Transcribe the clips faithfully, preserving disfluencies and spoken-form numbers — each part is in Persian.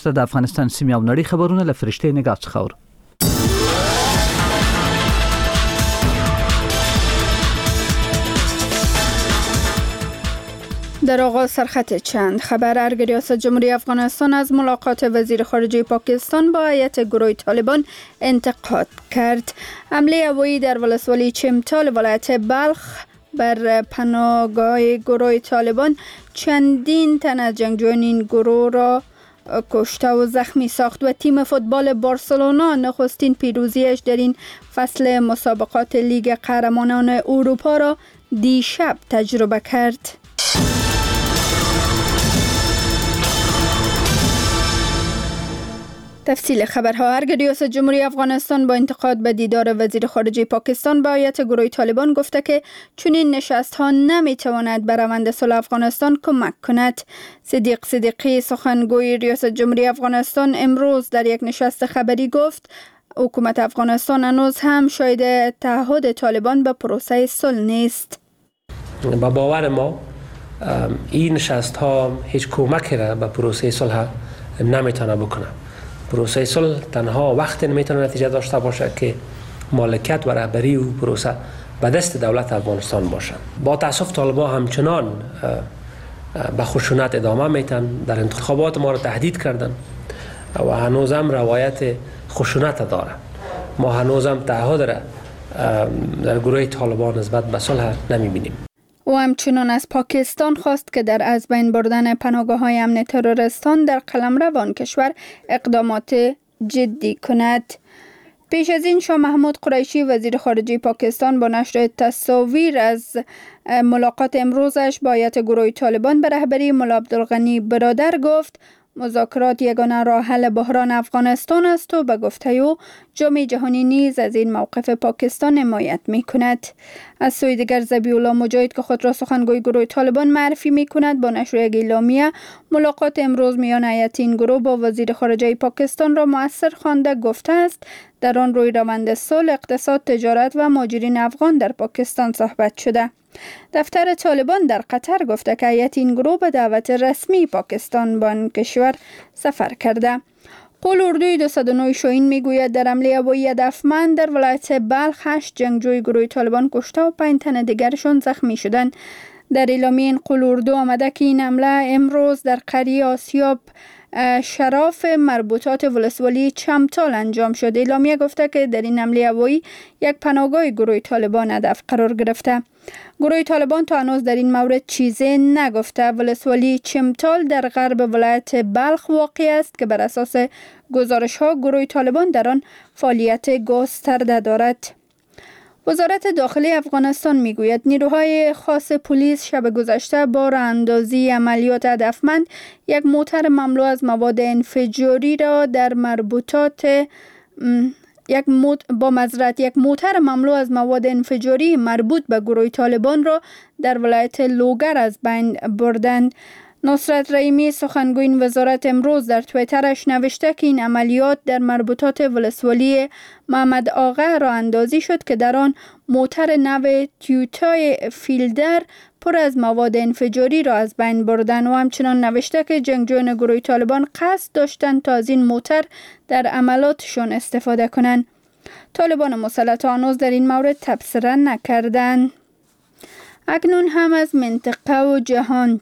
د افغانستان سیمې او نړۍ خبرونه له فرشته نگاه څخه اورو. در آغاز سرخط چند خبر. ارگ ریاست جمهوری افغانستان از ملاقات وزیر خارجه پاکستان با هیئت گروه طالبان انتقاد کرد. حمله هوایی در ولسوالی چمتال ولایت بلخ بر پناهگاه گروه طالبان چندین تن از جنگجویان این گروه را کشته و زخمی ساخت و تیم فوتبال بارسلونا نخستین پیروزیش در این فصل مسابقات لیگ قهرمانان اروپا را دیشب تجربه کرد. تفصیل خبرها. ارگ ریاست جمهوری افغانستان با انتقاد به دیدار وزیر خارجه پاکستان با هیئت گروه طالبان گفته که چنین نشست ها نمیتواند به روند صلح افغانستان کمک کند. صدیق صدیقی سخنگوی ریاست جمهوری افغانستان امروز در یک نشست خبری گفت حکومت افغانستان هنوز هم شاهد تعهد طالبان به پروسه صلح نیست. با باور ما این نشست ها هیچ کمکی را به پروسه صلح نمیتونه بکنه. پروسه صلح تنها وقتی نمیتونه نتیجه داشته باشه که مالکیت و رهبری و پروسه به دست دولت افغانستان باشه. با تاسف طالبان همچنان به خشونت ادامه میتن، در انتخابات ما را تهدید کردن و هنوز هم روایت خشونت داره. ما هنوز هم تعهد را در گروه طالبان نسبت به صلح نمیبینیم. او همچنان از پاکستان خواست که در از بین بردن پناهگاه‌های امن ترورستان در قلمرو آن کشور اقدامات جدی کند. پیش از این شاه محمود قریشی وزیر خارجه پاکستان با نشر تصاویر از ملاقات امروزش با هیئت گروه طالبان به رهبری ملا عبدالغنی برادر گفت مذاکرات یگانه راه حل بحران افغانستان است و به گفته او جامعه جهانی نیز از این موقف پاکستان حمایت می کند. از سوی دیگر ذبیح الله مجاهد که خود را سخنگوی گروه طالبان معرفی می کند با نشر یک اعلامیه ملاقات امروز میان هیئت این گروه با وزیر خارجه پاکستان را مؤثر خوانده گفته است در آن روی روند صلح، اقتصاد، تجارت و مهاجرین افغان در پاکستان صحبت شده. دفتر طالبان در قطر گفته که هیئت این گروه به دعوت رسمی پاکستان به آن کشور سفر کرده. قول اردوی دویست و نه شاهین میگوید در حمله هوایی هدفمند در ولایت بلخ هشت جنگجوی گروه طالبان کشته و پنج تن دیگرشان زخمی شدند. در اعلامیه این قول اردو آمده که این حمله امروز در قریه آسیاب شراف مربوطات ولسوالی چمتال انجام شد. اعلامیه گفته که در این حمله هوایی یک پناهگاه گروه طالبان هدف قرار گرفته. گروه طالبان تا هنوز در این مورد چیزی نگفته. ولسوالی چمتال در غرب ولایت بلخ واقع است که بر اساس گزارش ها گروه طالبان در آن فعالیت گسترده دارد. وزارت داخلی افغانستان میگوید نیروهای خاص پلیس شب گذشته با راه اندازی عملیات هدفمند یک موتر مملو از مواد انفجاری را در مربوطات یک موت با مزرعه یک موتر مملو از مواد انفجاری مربوط به گروه طالبان را در ولایت لوگر از بین بردند. نصرت رحیمی سخنگوی این وزارت امروز در توییترش نوشته که این عملیات در مربوطات ولسوالی محمد آقا راه اندازی شد که در آن موتر نو تویوتا فیلدر پر از مواد انفجاری را از بین بردند و همچنان نوشته که جنگجویان گروه طالبان قصد داشتند تا از این موتر در عملاتشان استفاده کنند. طالبان مسلط هنوز در این مورد تبصره نکردند. اکنون هم از منطقه و جهان.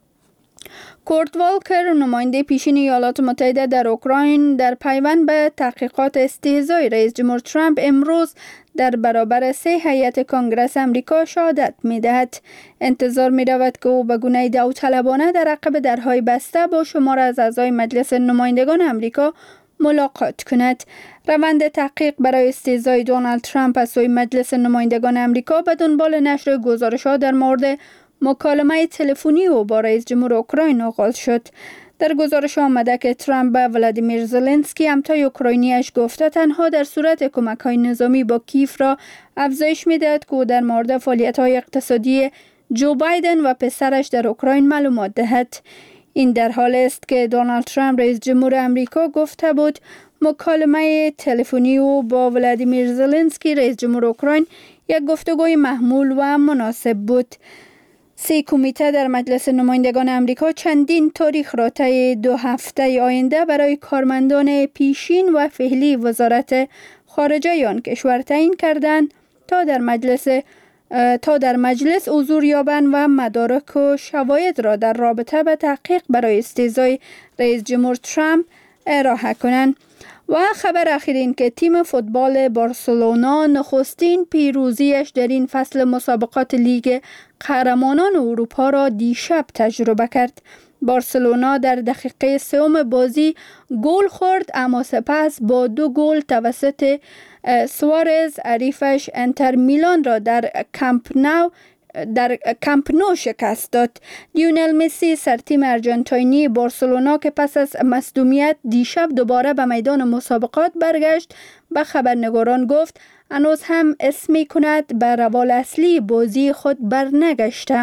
کورت والکر نماینده پیشین ایالات متحده در اوکراین در پیوند به تحقیقات استهزای رئیس جمهور ترامپ امروز در برابر سه هیئت کنگره امریکا شهادت می‌دهد. انتظار می‌رود که او به گونه داوطلبانه در عقب درهای بسته با شمار از اعضای مجلس نمایندگان امریکا ملاقات کند. روند تحقیق برای استهزای دونالد ترامپ از سوی مجلس نمایندگان امریکا به دنبال نشر گزارش‌ها در مورد مکالمه تلفنی او با رئیس جمهور اوکراین آغاز شد. در گزارش آمده که ترامپ به ولادیمیر زلنسکی همتای اوکراینیش گفته تنها در صورت کمک‌های نظامی با کیف را افزایش می‌دهد که او در مورد فعالیت‌های اقتصادی جو بایدن و پسرش در اوکراین معلومات دهد. این در حالی است که دونالد ترامپ رئیس جمهور امریکا گفته بود مکالمه تلفنی او با ولادیمیر زلنسکی رئیس جمهور اوکراین یک گفتگوی محمول و مناسب بود. سه کمیته در مجلس نمایندگان امریکا چندین تاریخ را طی دو هفته آینده برای کارمندان پیشین و فعلی وزارت خارجه آن کشور تعیین کردند تا در مجلس تا در مجلس حضور یابند و مدارک و شواهد را در رابطه به تحقیق برای استیضای رئیس جمهور ترامپ ارائه کنند. و خبر اخیر این که تیم فوتبال بارسلونا نخستین پیروزیش در این فصل مسابقات لیگ قهرمانان اروپا را دیشب تجربه کرد. بارسلونا در دقیقه سوم بازی گل خورد، اما سپس با دو گل توسط سوارز حریفش انتر میلان را در کامپ نو در کامپ نو شکست داد. لیونل مسی سرتیم ارژانتینی بارسلونا که پس از مصدومیت دیشب دوباره به میدان مسابقات برگشت به خبرنگاران گفت هنوز هم اسم می کند به روال اصلی بازی خود برنگشته.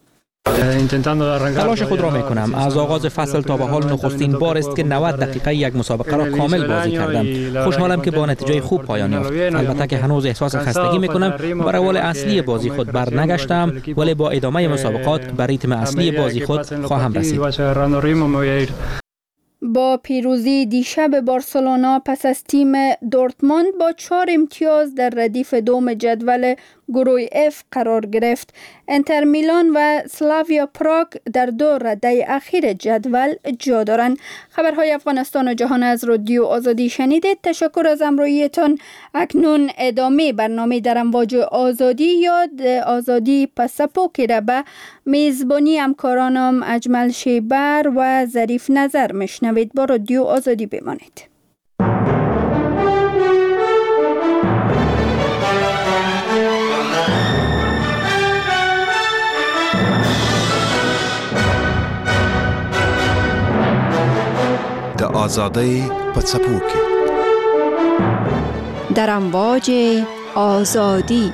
تلاش خود را می کنم. از آغاز فصل تا به حال نخستین بار است که نود دقیقه یک مسابقه را کامل بازی کردم. خوشحالم که با نتیجه خوب پایان یافت. البته که هنوز احساس خستگی می کنم. به روال اصلی بازی خود برنگشتم، ولی با ادامه مسابقات به ریتم اصلی بازی خود خواهم رسید. با پیروزی دیشب بارسلونا پس از تیم دورتموند با چهار امتیاز در ردیف دوم جدول گروه اف قرار گرفت. انتر میلان و سلاویا پراگ در دو رده اخیر جدول جا دارند. خبرهای افغانستان و جهان از رادیو آزادی شنیدید. تشکر از همراهیتان. اکنون ادامه برنامه در امواج آزادی یا آزادی پاسپوکی را به میزبانی همکارانم اجمل شیبر و ظریف نظر مشنوید. با رادیو آزادی بمانید. د آزادی پڅپوکي در امواج آزادی.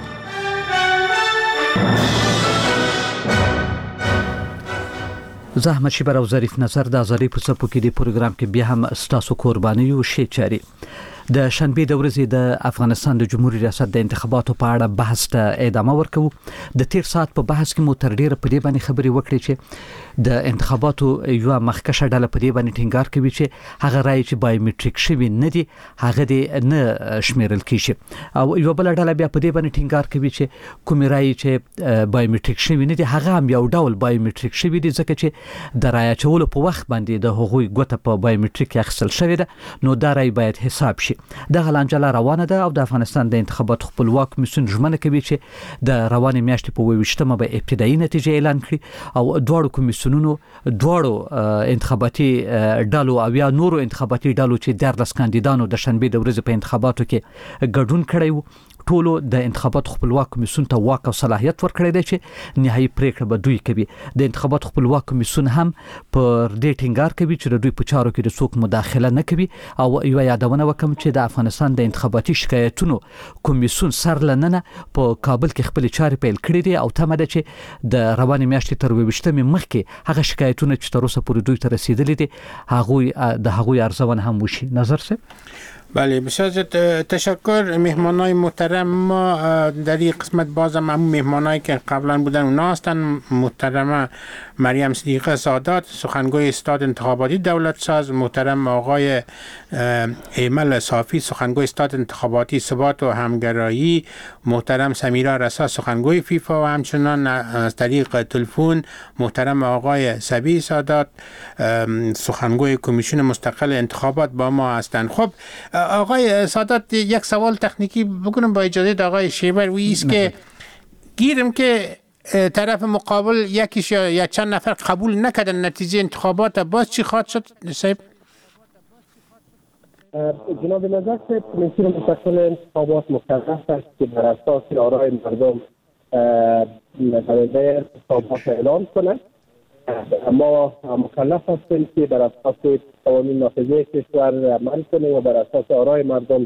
زحمت شیبر او ظریف نظر د آزادی پڅپوکي دی پروګرام کې بیا هم ستاسو قرباني او شی چاري. د شنبه د ورځې د افغانستان د جمهوریت ریاست د انتخاباتو په اړه بحث ته ادامه ورکوو. د تیر سات په بحث کې مو تر ډیره په دې باندې خبرې وکړې چې د انتخاباتو یو مخکشه ډله په دې باندې ټینګار کوي چې هغه رای چې بایومټریک شوی نه دي هغه دې نه شمیرل کیږي، او یو بل ډله بیا په دې باندې ټینګار کوي چې کوم رای چې بایومټریک شوی نه دي هغه هم یو ډول بایومټریک شوی دي، ځکه چې د رای چولو په وخت باندې د هغوی ګوته په بایومټریک اخیستل شوی ده، نو دا رای باید حساب شي. دغه لانجه روانه ده او د افغانستان د انتخاباتو خپلواک کمیسیون ژمنه کوي چې د روانې میاشتې په اووه ویشتمه به ابتدایي نتیجې اعلان کړي، او دواړو کمیسیونونو دواړو انتخاباتي ډلو او یا نورو انتخاباتي ډلو چې دیارلس کاندیدانو د شنبې د ورځې په انتخاباتو کې ګډون کړی و ټولو د انتخاباتو خپلواک کمیسیون ته واک او صلاحیت ورکړی دی چې نهایي پریکړه به دوی کوي. د انتخاباتو خپلواک کمیسیون هم پر دې ټینګار کوي چې د دوی په چارو کې د څوک مداخله نه کوي، او یو یادونه وکم چې د افغانستان د انتخاباتي شکایتونو کمیسیون سرلننه په کابل کې خپل چارې پیل کړې دي، او تمه ده چې د روانې میاشتې تر اووه ویشتمې مخکې هغه شکایتونه چې تر اوسه پورې دوی ته رسیدلي دي هغوی د هغوی ارزونه هم وشي. نظر صاحب؟ بله، بسیار تشکر. مهمانای محترم ما در این قسمت بازم همون مهمانایی که قبلا بودن اونا هستن. محترمه مریم صدیقه سادات سخنگوی استاد انتخاباتی دولت ساز، محترم آقای ایمل صافی سخنگوی استاد انتخاباتی ثبات و همگرایی، محترم سمیرا رسا سخنگوی فیفا و همچنان از طریق تلفن محترم آقای سبی سادات سخنگوی کمیسیون مستقل انتخابات با ما هستند. خب آقای سادات، یک سوال تکنیکی بکنم با اجازه آقای شیبر، ویست که گیرم که طرف مقابل یکیش یا, یا چند نفر قبول نکردن نتیجه انتخابات، باز چی خواهد شد صاحب؟ جناب نظر صاحب، کمیسیون مستقل انتخابات مکلف است که بر اساس آرای مردم برنده انتخابات اعلام کنند. ما مکلف هستیم که بر اساس قوانین نافذه کشور عمل کنیم و بر اساس آرای مردم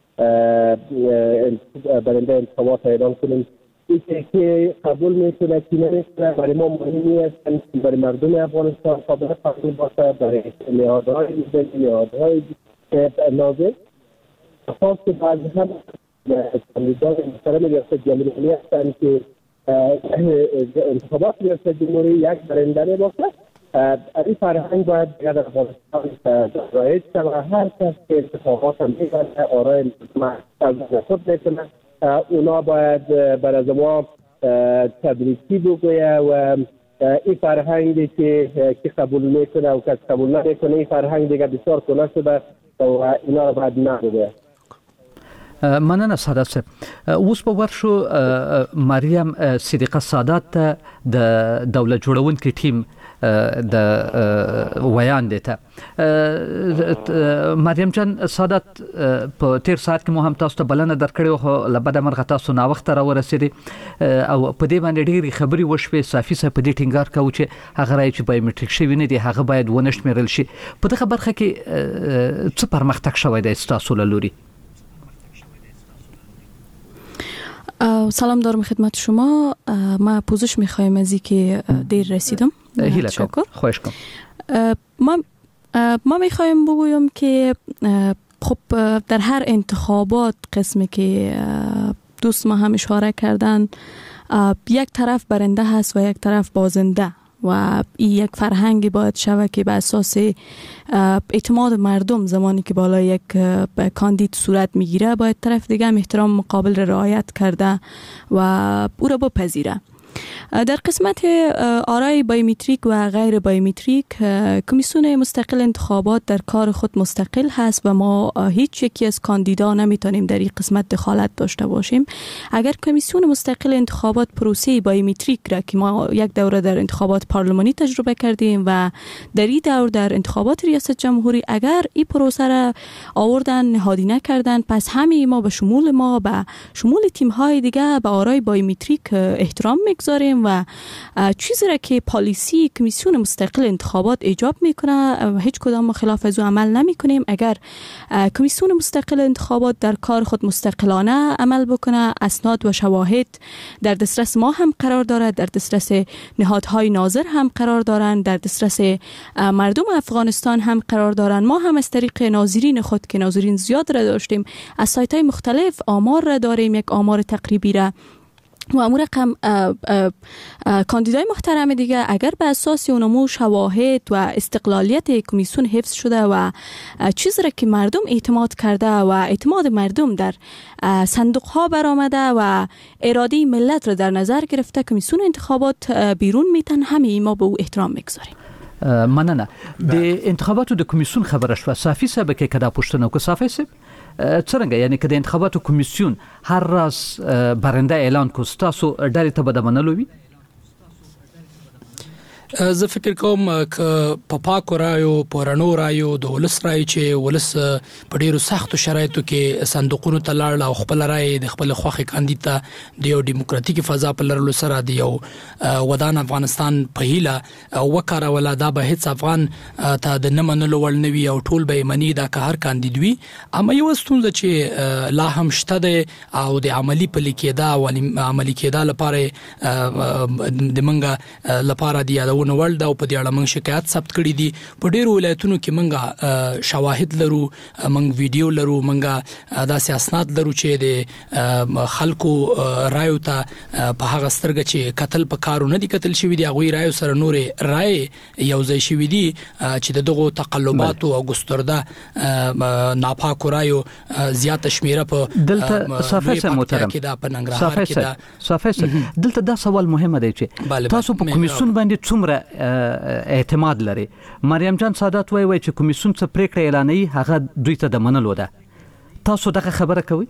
برنده انتخابات اعلام کنیم. این که قبول میکنه که نمیکنه برای ما مهمی است، برای مردم افغانستان قابل قبول باشه، برای نهادهای ملی، نهادهای ناظر خاص که بعضی هم کاندیدان محترم ریاست جمهوری هستند که انتخابات ریاست جمهوری یک برنده باشه. این فرهنگ باید در افغانستان رایج شود. هر کس که انتخابات هم می‌کنه آرای مردم خود میکنه، اونا باید برای ما تبریکی بگویه و این فرهنگی که که قبول میکنه و که قبول نمیکنه این فرهنگ دیگه بسیار کلا شده و اینا رو باید نبوده. مننه سادات صاحب. اوس په ورشو مریم صدیقه سادات د دولت جوړونکي ټیم د ویان دیته. مریم جان سادات په تیر ساعت کې مو هم تاسو ته بلنه درکړې خو لبد مرغه تاسو نا وخت را ورسېدي او په دې باندې ډېری خبري وشوي. صافي صاحب په دې ټینګار کاوه چې هغه راي چې بایومټریک شوی نه دی هغه باید ونشمېرل شي. په دغه برخه کې څه پرمختګ شوی دی تاسو له لوري؟ سلام دارم خدمت شما. ما پوزش میخوایم از اینکه دیر رسیدم. شکر. خواهش کنم. ما ما میخوایم بگویم که خب در هر انتخابات قسمی که دوست ما هم اشاره کردن یک طرف برنده هست و یک طرف بازنده و این یک فرهنگی باید شود که به اساس اعتماد مردم زمانی که بالای یک کاندید صورت میگیره باید طرف دیگه هم احترام مقابل رعایت کرده و او را بپذیره. در قسمت آرای بایومتریک و غیر بایومتریک کمیسیون مستقل انتخابات در کار خود مستقل هست و ما هیچ یکی از کاندیدا نمیتونیم در این قسمت دخالت داشته باشیم. اگر کمیسیون مستقل انتخابات پروسه بایومتریک را که ما یک دوره در انتخابات پارلمانی تجربه کردیم و در این دور در انتخابات ریاست جمهوری اگر این پروسه را آوردن نهادی نکردن پس همه ما به شمول ما به شمول تیم های دیگه به آرای بایومتریک احترام میگذاریم و چیزی را که پالیسی کمیسیون مستقل انتخابات ایجاب میکنه هیچ کدام خلاف از او عمل نمی کنیم. اگر کمیسیون مستقل انتخابات در کار خود مستقلانه عمل بکنه اسناد و شواهد در دسترس ما هم قرار دارد، در دسترس نهادهای ناظر هم قرار دارند، در دسترس مردم افغانستان هم قرار دارند. ما هم از طریق ناظرین خود که ناظرین زیاد را داشتیم از سایت های مختلف آمار را داریم، یک آمار تقریبی را و امور رقم کاندیدای محترم دیگه اگر به اساس اونمو شواهد و استقلالیت کمیسیون حفظ شده و چیزی را که مردم اعتماد کرده و اعتماد مردم در صندوق ها برآمده و اراده ملت را در نظر گرفته کمیسیون انتخابات بیرون میتن همه ما به او احترام میگذاریم. مننه. د انتخاباتو د کمیسیون خبره شو. صافي صاحب کې کدا پوښتنه کو صافي صاحب څنګه یعنی که د انتخاباتو کمیسیون هر راز برنده اعلان کو تاسو ډېر ته بد منلو وي؟ زه فکر کوم ک په پاکو رایو پرانو رایو د ولس رای چې ولس په ډیرو سختو شرایطو کې صندوقونو ته لاړ او خپل رای د خپل خوخي کاندید ته د یو دیموکراتیک فضا په لرلو سره د یو ودان افغانستان په هیله وکړه ولا دا به هیڅ افغان ته د نمنلو ول نوي او ټول به منی دا که هر کاندید وي اما یو ستونزه چې لا هم شته ده او د عملی په لیکېدا او عملی کېدا لپاره د منګه لپاره دی نو ولدا او په دې اړه موږ شکایت ثبت کړې دي. په ډېرو ولایتونو کې موږ شواهد لرو، موږ ویډیو لرو، موږ داسې اسناد لرو چې د خلکو رایو ته په هغه سترګه چې قتل په کارو نه دي قتل شوی دي هغه رایو سره نورې رای یو ځای شوی دي چې دغه تقلبات او ګسترده ناپاک رایو زیات شمیره په دلته صافي محترم کې دا په ننګرهار کې دا صافي دلته دا سوال مهمه دی چې تاسو په کمیسیون باندې څومره اعتماد لري؟ مریم جان سادات وایي چې کمیسیون څه پریکړه اعلانوي هغه دوی ته د منلو ده. تاسو دغه خبره کوي؟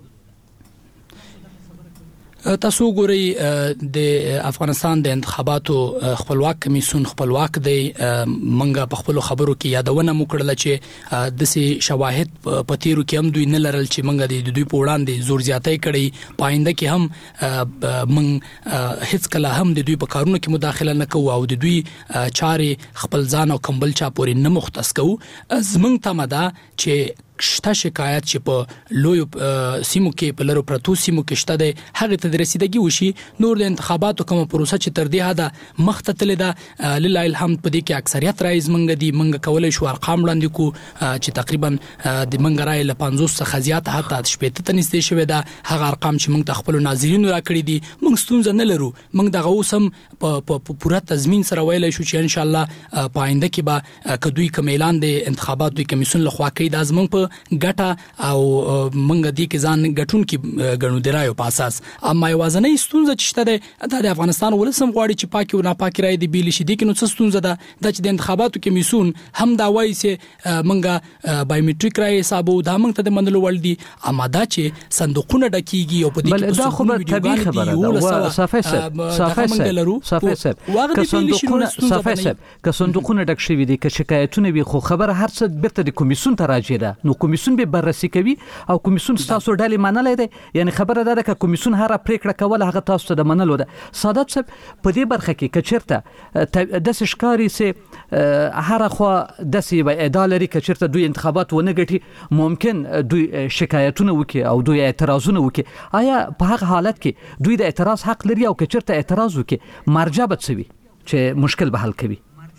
تاسو ګورئ د افغانستان د انتخاباتو خپلواک کمیسیون خپلواک دی. منګه په خپل خبرو کې یادونه مو کړل چې د سي شواهد په تیرو کې هم دوی نه لرل چې منګه د دوی په وړاندې زور زیاتۍ کړي. پاینده کې هم من هیڅ کله هم د دوی په کارونو کې مداخله نه کوو او د دوی چاري خپل ځان او کمبل چا پورې نه مختص کوو. زمنګ ته مدا چې شته شکایت چې په لوی سیمو کې په لرو پرتو سیمو کې شته د هغه ته رسیدګي وشي. نور د انتخاباتو کوم پروسه چې تر دې حده مخته تللی ده لله الحمد په دې کې اکثریت رایز منګ دي منګ کولای شو ارقام وړاندې کو چې تقریبا د منګ رای له پنځوس څخه زیات حتی شپږ ته نږدې شوی ده. هغه ارقام چې موږ خپل ناظرینو راکړي دي موږ ستونزه نه لرو. موږ دغه اوسم په پوره تضمین سره ویلای شو چې ان شاء الله په آینده کې به کدوې کوم اعلان د انتخاباتو کمیسیون لخوا کوي د ازمن په ګټه او منګ دي کې ځان ګټون کې غنو درایو په اساس. اما یوازنۍ ستونزه چې شته د افغانستان ولسم غواړي چې پاکي او ناپاکي راي دی بیل شي دي کې نو څه ستونزه ده د چې د انتخاباتو کمیسیون هم دا وایي چې منګه بایومټریک راي حسابو دا منګ ته د منلو ول دي. اما دا چې صندوقونه ډکیږي او په دې کې دا خو به طبيعي خبره ده. صافي صاحب صافي صاحب صافي صاحب که صندوقونه صافي صاحب که صندوقونه ډک شوي دي که شکایتونه وي خو خبره هر څه بیرته د کمیسیون ته راځي ده. نو کمیسیون به بررسي کوي او کمیسیون تاسو ډالې منلای دی. یعنی خبره ده چې کمیسیون هر پریکړه کوله هغه تاسو ته د منلو ده. سادات صاحب په دې برخه کې کچرته د شکاري سه هر خو د سی به ادالري کچرته دوی انتخابات ونه ګټي ممکن دوی شکایتونه وکي او دوی اعتراضونه وکي. آیا په هغه حالت کې دوی د اعتراض حق لري او کچرته اعتراض وکي مرجع به څه وي چې مشکل به حل کوي؟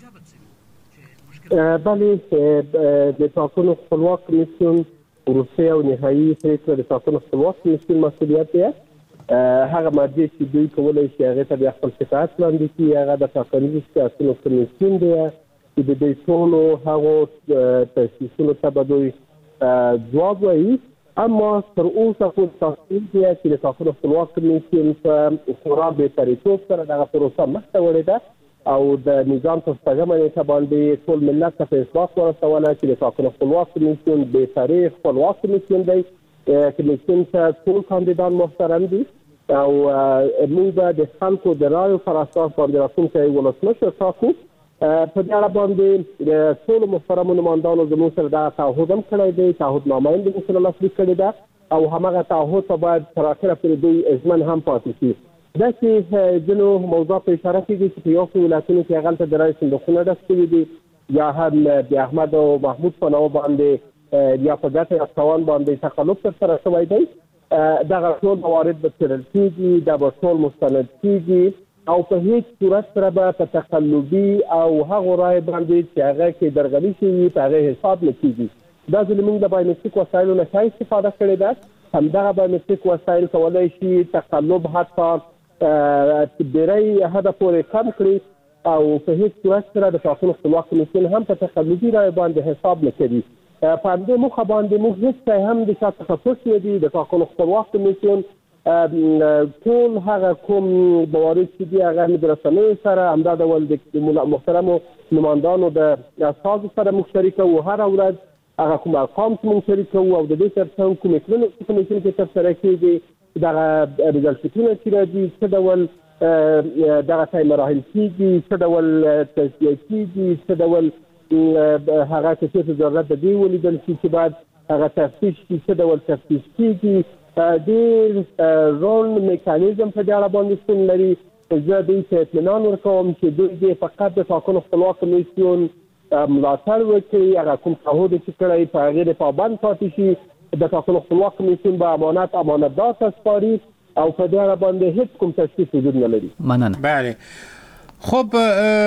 بله د ټاکنو خپلواک کمیسیون وروستۍ او نهایي پرېکړه د ټاکنو خپلواک کمیسیون مسؤلیت دی. هغه مرجع چې دوی کولی شي هغې ته بیا خپل شکایت وړاندې کړي هغه د ټاکنیزو شکایتونو کمیسیون دی چې د دوی ټولو هغو تشخیصونو ته به دوی ځواب وایي. اما تر اوسه خو تاسیس دی چې د ټاکنو خپلواک کمیسیون په خورا بېپریتوب سره دغه پروسه مخته وړې ده او د نظام په شپږمه نیټه باندې ټول ملت ته په اثبات ورسوله چې د ټاکنو خپلواک کمیسیون بېطرفه خپلواک کمیسیون دی. کمیسیون ته ټول کاندیدان محترم دي او موږ به د خلکو د رایو پر اساس باندې راتلونکی ولسمشر ټاکو. په دې اړه باندې د ټولو محترمو نمایندانو زموږ سره دغه تعهد هم کړی دی. تعهد نامه یې موږ سره لاسلیک کړې ده او همغه تعهد ته باید تر اخره پورې دوی ژمن هم پاتې شي. دا چې ځینو موضوعات ته اشاره کېږي چې په یو څو ولایتونو کې هغلته د رایو صندوقونه ډک شوي دي یا هم د احمد او محمود په نامه باندې یا په ګټه یا تاوان باندې تخلف ترسره شوی دی. دغه ټول موارد به څېړل کېږي دا به ټول مستند کېږي او په هیڅ صورت سره به په تقلبي او هغو رایو باندې چې هغه کې درغلي شوي په هغې حساب نه کېږي. دا ځل موږ د بایومټریک وسایلو نه ښه استفاده کړې ده. همدغه بایومټریک وسایل کولی شي تقلب حتی ډېری حده پورې کم کړي او په هیڅ صورت سره د ټاکنو خپلواک کمیسیون هم په تقلبي رایو باندې حساب نه کوي. په همدې موخه باندې موږ هیڅ ځای هم د چا څخه پټ نه دي. د ټاکنو خپلواک کمیسیون ټول هغه کوم موارد چې دي هغه د رسنیو سره همدا ډول د محترمو نمایندانو د استازو سره موږ شریکوو. هره ورځ هغه کوم ارقام چې موږ شریکوو او د دې ترڅنګ کومې کړنې چې کمیسیون کې ترسره کېږي دغه رزلټونه چې راځي څه ډول دغه ځای مراحل کېږي څه ډول تجزیه کېږي څه ډول هغه که چېرته ضرورت د دې ولیدل شي چې باید هغه تفتیش شي څه ډول تفتیش کېږي. ډېر روڼ میکانیزم په دې اړه باندې شتون لري. زه دوی ته اطمینان ورکوم چې دوی دې فقط د ټاکنو خپلواک کمیسیون ملاتړ وکړي. هغه کوم تعهد چې کړی په هغې د پابند پاتې شي. د ټاکنو خپلواک کمیسیون به امانت امانتدار ته سپاري او په دې اړه باندې هیڅ کوم تشخیص وجود نه لري. مننه. بله خب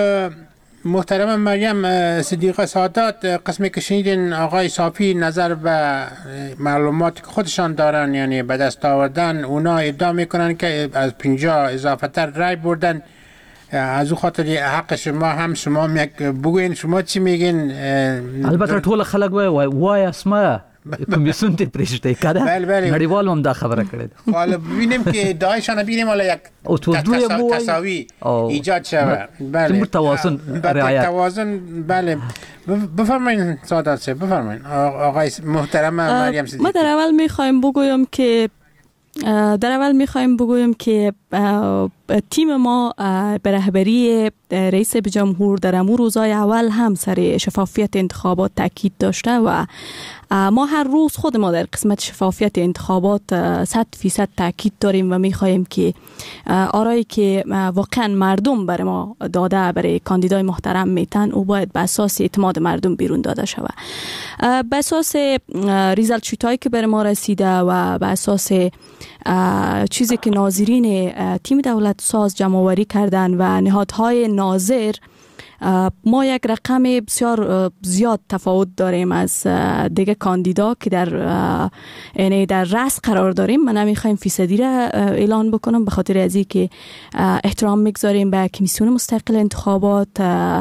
محترم مریم صدیقه سادات قسمی که شنیدین آقای صافی نظر به معلوماتی که خودشان دارن یعنی به دست آوردن اونا ادعا میکنن که از پنجاه اضافه تر رای بردن. از او خاطر حق شما هم شما بگوین شما چی میگین؟ البته ټول خلک وای وای اسمه کمیسیون ته پرېشته کړه. بله بله نړیوال هم دا خبره کړې. حالا ببینیم که ادعایشان ببینیم حالا یک تساوی ایجاد شود. بله توازن رعایت توازن. بله بفرمایید سادات صاحب بفرمایید. آقای محترم مریم صدیقی. ما در اول میخوایم بگویم که در اول میخوایم بگویم که تیم ما به رهبری رئیس جمهور در امور روزهای اول هم سر شفافیت انتخابات تاکید داشته و ما هر روز خود ما در قسمت شفافیت انتخابات صد فیصد تاکید داریم و میخواهیم که آرایی که واقعا مردم برای ما داده برای کاندیدای محترم میتن او باید به اساس اعتماد مردم بیرون داده شود. به اساس ریزالت شیتایی که برای ما رسیده و به اساس چیزی که ناظرین تیم دولت ساز جمع آوری کردن و نهادهای ناظر، ما یک رقم بسیار زیاد تفاوت داریم از دیگه کاندیدا که در یعنی در رأس قرار داریم. من نمیخوایم فیصدی را اعلان بکنم به خاطر ازی که احترام میگذاریم به کمیسیون مستقل انتخابات.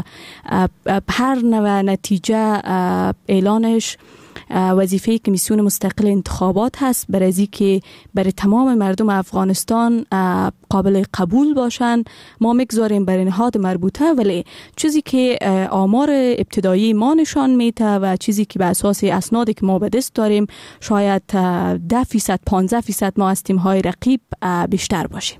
هر نوع نتیجه اعلانش وظیفه کمیسیون مستقل انتخابات هست برای از که برای تمام مردم افغانستان قابل قبول باشن. ما میگذاریم برای نهاد مربوطه، ولی چیزی که آمار ابتدایی ما نشان میده و چیزی که به اساس اسنادی که ما به دست داریم شاید ده فیصد پانزده فیصد ما از تیم های رقیب بیشتر باشیم.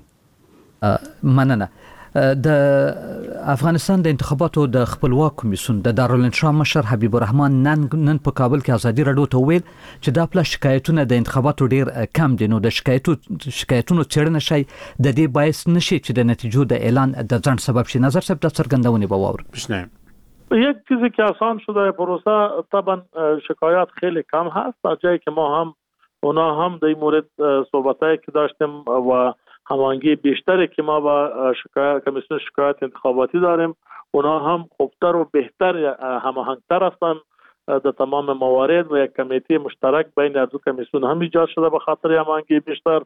مننه. د افغانستان د انتخاباتو د خپلواک کمیسیون د دارالانشا مشر حبیب الرحمن نن نن په کابل کې ازادي رادیو ته ویل چې دا پلا شکایتونه د انتخاباتو ډیر کم دي، نو د شکایتو شکایتونو څېړنه شي د دې باعث نشي چې د نتیجو د اعلان د ځنډ سبب شي. نظر صاحب د څرګندونې به واورو. یک چیزی که آسان شده پروسه طبعا شکایات خیلی کم هست، در جایی که ما هم اونا هم در این مورد صحبتایی که داشتیم و هماهنگی بیشتری که ما با شکایت کمیسیون شکایت انتخاباتی داریم، اونا هم خوبتر و بهتر هماهنگتر هستند در تمام موارد و یک کمیته مشترک بین از دو کمیسیون هم ایجاد شده به خاطر هماهنگی بیشتر.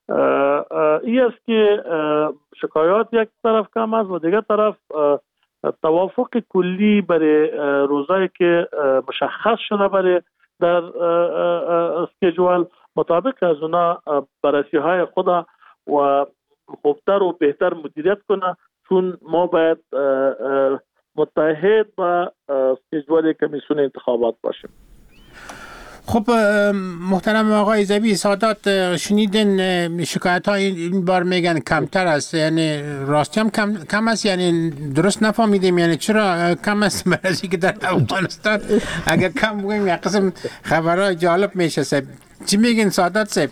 این است که شکایات یک طرف کم است و دیگر طرف توافق کلی برای روزایی که مشخص شده برای در اسکیجول مطابق از اونا بررسی های خود و خوبتر و بهتر مدیریت کنه، چون ما باید متحد با اسکیجول کمیسیون انتخابات باشیم. خب محترم آقای زبی سادات، شنیدین شکایت های این بار میگن کمتر است، یعنی راستی هم کم, کم است، یعنی درست نفهمیدیم یعنی چرا کم است؟ برای که در افغانستان اگر کم بگیم یک قسم خبرهای جالب میشه. سب چی میگین سادات صاحب؟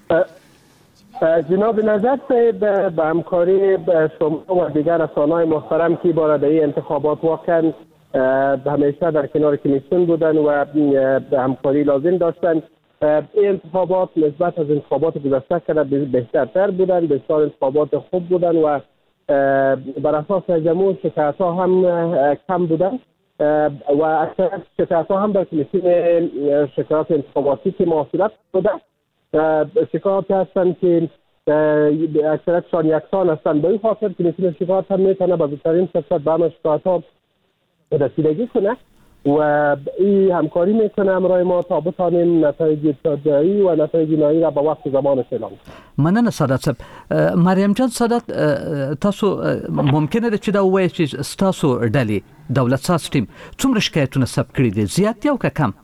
جناب نظر صاحب، به همکاری شما و دیگر رسانه‌های محترم که باره در این انتخابات واقعا همیشه در کنار کمیسیون بودن و به همکاری لازم داشتن. این انتخابات نسبت از انتخابات گذشته کرده بهترتر بودن، بسیار انتخابات خوب بودن و بر اساس جمعو شکایت ها هم کم بودن و اکثر شکایت ها هم در کمیسیون شکایات انتخاباتی که محصولت بودن. شکایات هستند که اکثرتشان یکسان هستند، به این خاطر کمیسیون شکایات هم میتونه به بهترین فرصت به همه شکایت ها رسیدگی کنه و این همکاری میکنه همراه ما تا بتانیم نتایج ابتدایی و نتایج نهایی را به وقت زمانش اعلام کنیم. مننه سادات صاحب. مریم جان سادات، تاسو ممکنه ده چې دا ووایئ چې ستاسو ډلې دولت ساز ټیم څومره شکایتونه ثبت کړي دي، زیات دي او که کم؟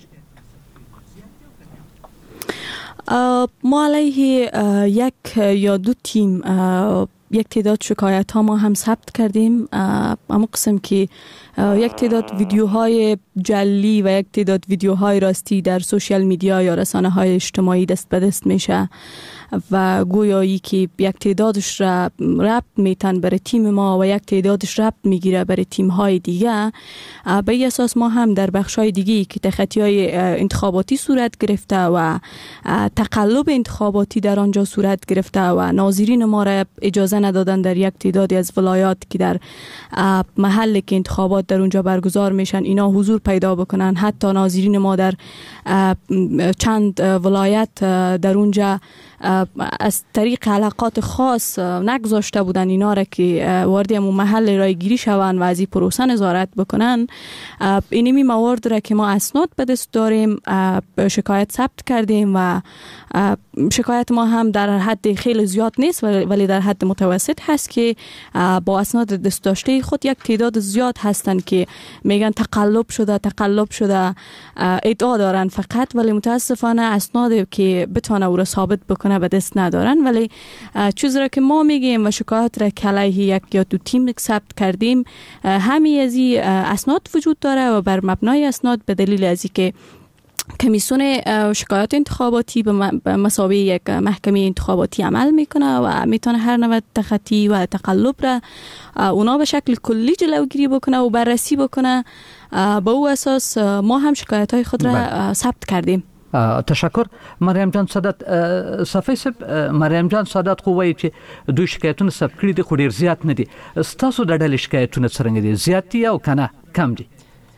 ما علیه یک یا دو تیم یک تعداد شکایت ها ما هم ثبت کردیم، اما قسم که یک تعداد ویدیوهای جعلی و یک تعداد ویدیوهای راستی در سوشیال میدیا یا رسانه های اجتماعی دست به دست میشه و گویایی که یک تعدادش را ربط میتن برای تیم ما و یک تعدادش ربط میگیره برای تیم های دیگه. به این اساس ما هم در بخش های دیگه که تخطی های انتخاباتی صورت گرفته و تقلب انتخاباتی در آنجا صورت گرفته و ناظرین ما را اجازه ندادن در یک تعدادی از ولایات که در محل که انتخابات در اونجا برگزار میشن اینا حضور پیدا بکنن. حتی ناظرین ما در چند ولایت در اونجا از طریق علاقات خاص نگذاشته بودن اینا را که وارد همون محل رایگیری شوند و از این پروسه نظارت بکنن. اینمی موارد را که ما اسناد به دست داریم شکایت ثبت کردیم و شکایت ما هم در حد خیلی زیاد نیست ولی در حد متوسط هست که با اسناد دست داشته خود یک تعداد زیاد هستن که میگن تقلب شده تقلب شده ادعا دارن فقط، ولی متاسفانه اسناد که بتونه او را ثابت بکنه کنه به دست ندارن، ولی چیزی را که ما میگیم و شکایت را که علیه یک یا دو تیم ثبت کردیم همین از این اسناد وجود داره و بر مبنای اسناد به دلیل از اینکه کمیسیون شکایات انتخاباتی به مسابقه یک محکمه انتخاباتی عمل میکنه و میتونه هر نوع تخطی و تقلب را اونا به شکل کلی جلوگیری بکنه و بررسی بکنه. با او اساس ما هم شکایت های خود را ثبت کردیم. تشکر. مریم جان سادات صفی صاحب، مریم جان سادات خو وایي چې دوی شکایتونه ثبت کړي دي خو ډیر زیات نه دي. ستاسو د ډلې شکایتونه څنګه دي؟ زیات دي او کنه کم دي؟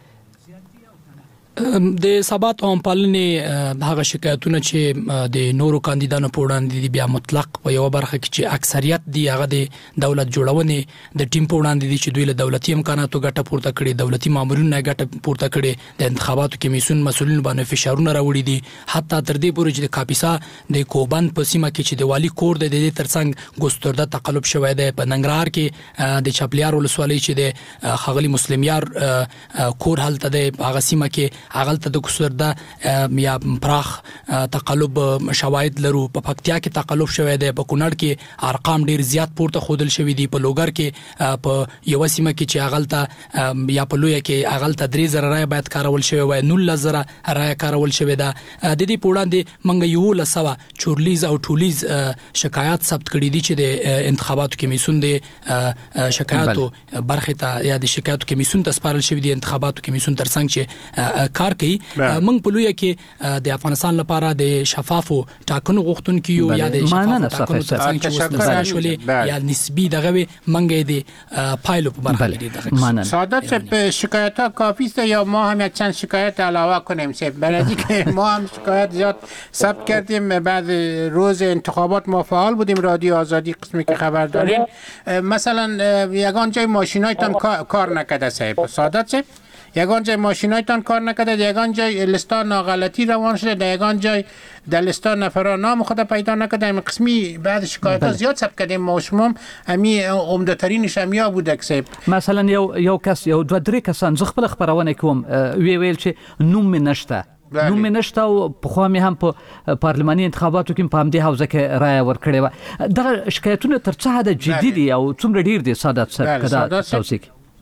د ثبات او پالنې هغه شکایتونه چې د نورو کاندیدانو په وړاندې دي بیا مطلق په یو برخه کې چې اکثریت دی هغه د دولت جوړونې د ټیم په وړاندې دي چې دوی له دولتي امکاناتو ګټه پورته کړي، دولتي مامورینو ګټه پورته کړي، د انتخاباتو کمیسیون مسؤلین باندې فشارونه راوړي دي، حتی تر دې پورې چې د کاپیسا د کوبند په سیمه کې چې د والی کور د دې ترڅنګ ګسترده تقلب شوی دی. په ننګرهار کې د چپلیار ولسوالۍ چې د خغلی مسلمیار کور هلته د هغه سیمه کې اغلته د ګسترده یا پراخ تقلب شواهد لرو. په پکتیا کې تقلب شوی دی، په کونړ کې ارقام ډیر زیات پورته خودل شوی دی، په لوګر کې په یو سیمه کې چې اغلته یا په لویا کې اغلته درې زره رای باید کارول شوی وای، نول زره رای کارول شوی دا. د دې په وړاندې منګ یو لسوا چورلیز او ټولیز شکایت ثبت کړي دي چې د انتخاباتو کمیسیون د شکایتو برخه ته یا د شکایتو کمیسیون ته سپارل شوی دی. انتخاباتو کمیسیون ترڅنګ چې کار کوي موږ په لوی کې د افغانستان لپاره د شفافو ټاکنو غوښتونکو یو یا د شفافو ټاکنو ترڅنګ چې وسله یا نسبی دغه منګې د پایلو په برخه کې دغه سعادت صاحب شکایت ها کافی است یا ما هم یک چند شکایت علاوه کنیم؟ صاحب بلدی که ما هم شکایت زیاد ثبت کردیم. بعد روز انتخابات ما فعال بودیم، رادیو آزادی قسمی که خبر دارین. مثلا یگان جای ماشینایتان کار نکرده صاحب سعادت صاحب، یگان جای ماشینایتان کار نکرده، یگان جای لستان ناغلطی روان شده، در یگان جای در لستان نفران نام خود پیدا نکرده. این قسمی بعد شکایت ها زیاد ثبت کردیم ما شما امی عمده ترینش امیا بوده که مثلا یو یو کس یو دو درې کسان زه خپل خبرونه کوم وی ویل چې نوم می نشته نوم می نشته او په خو می هم په پارلماني انتخاباتو کې په همدې حوزه کې رای ورکړې و. دا شکایتونه تر څه حد جدي دي او څومره ډیر دي سعادت صاحب کدا توصیه؟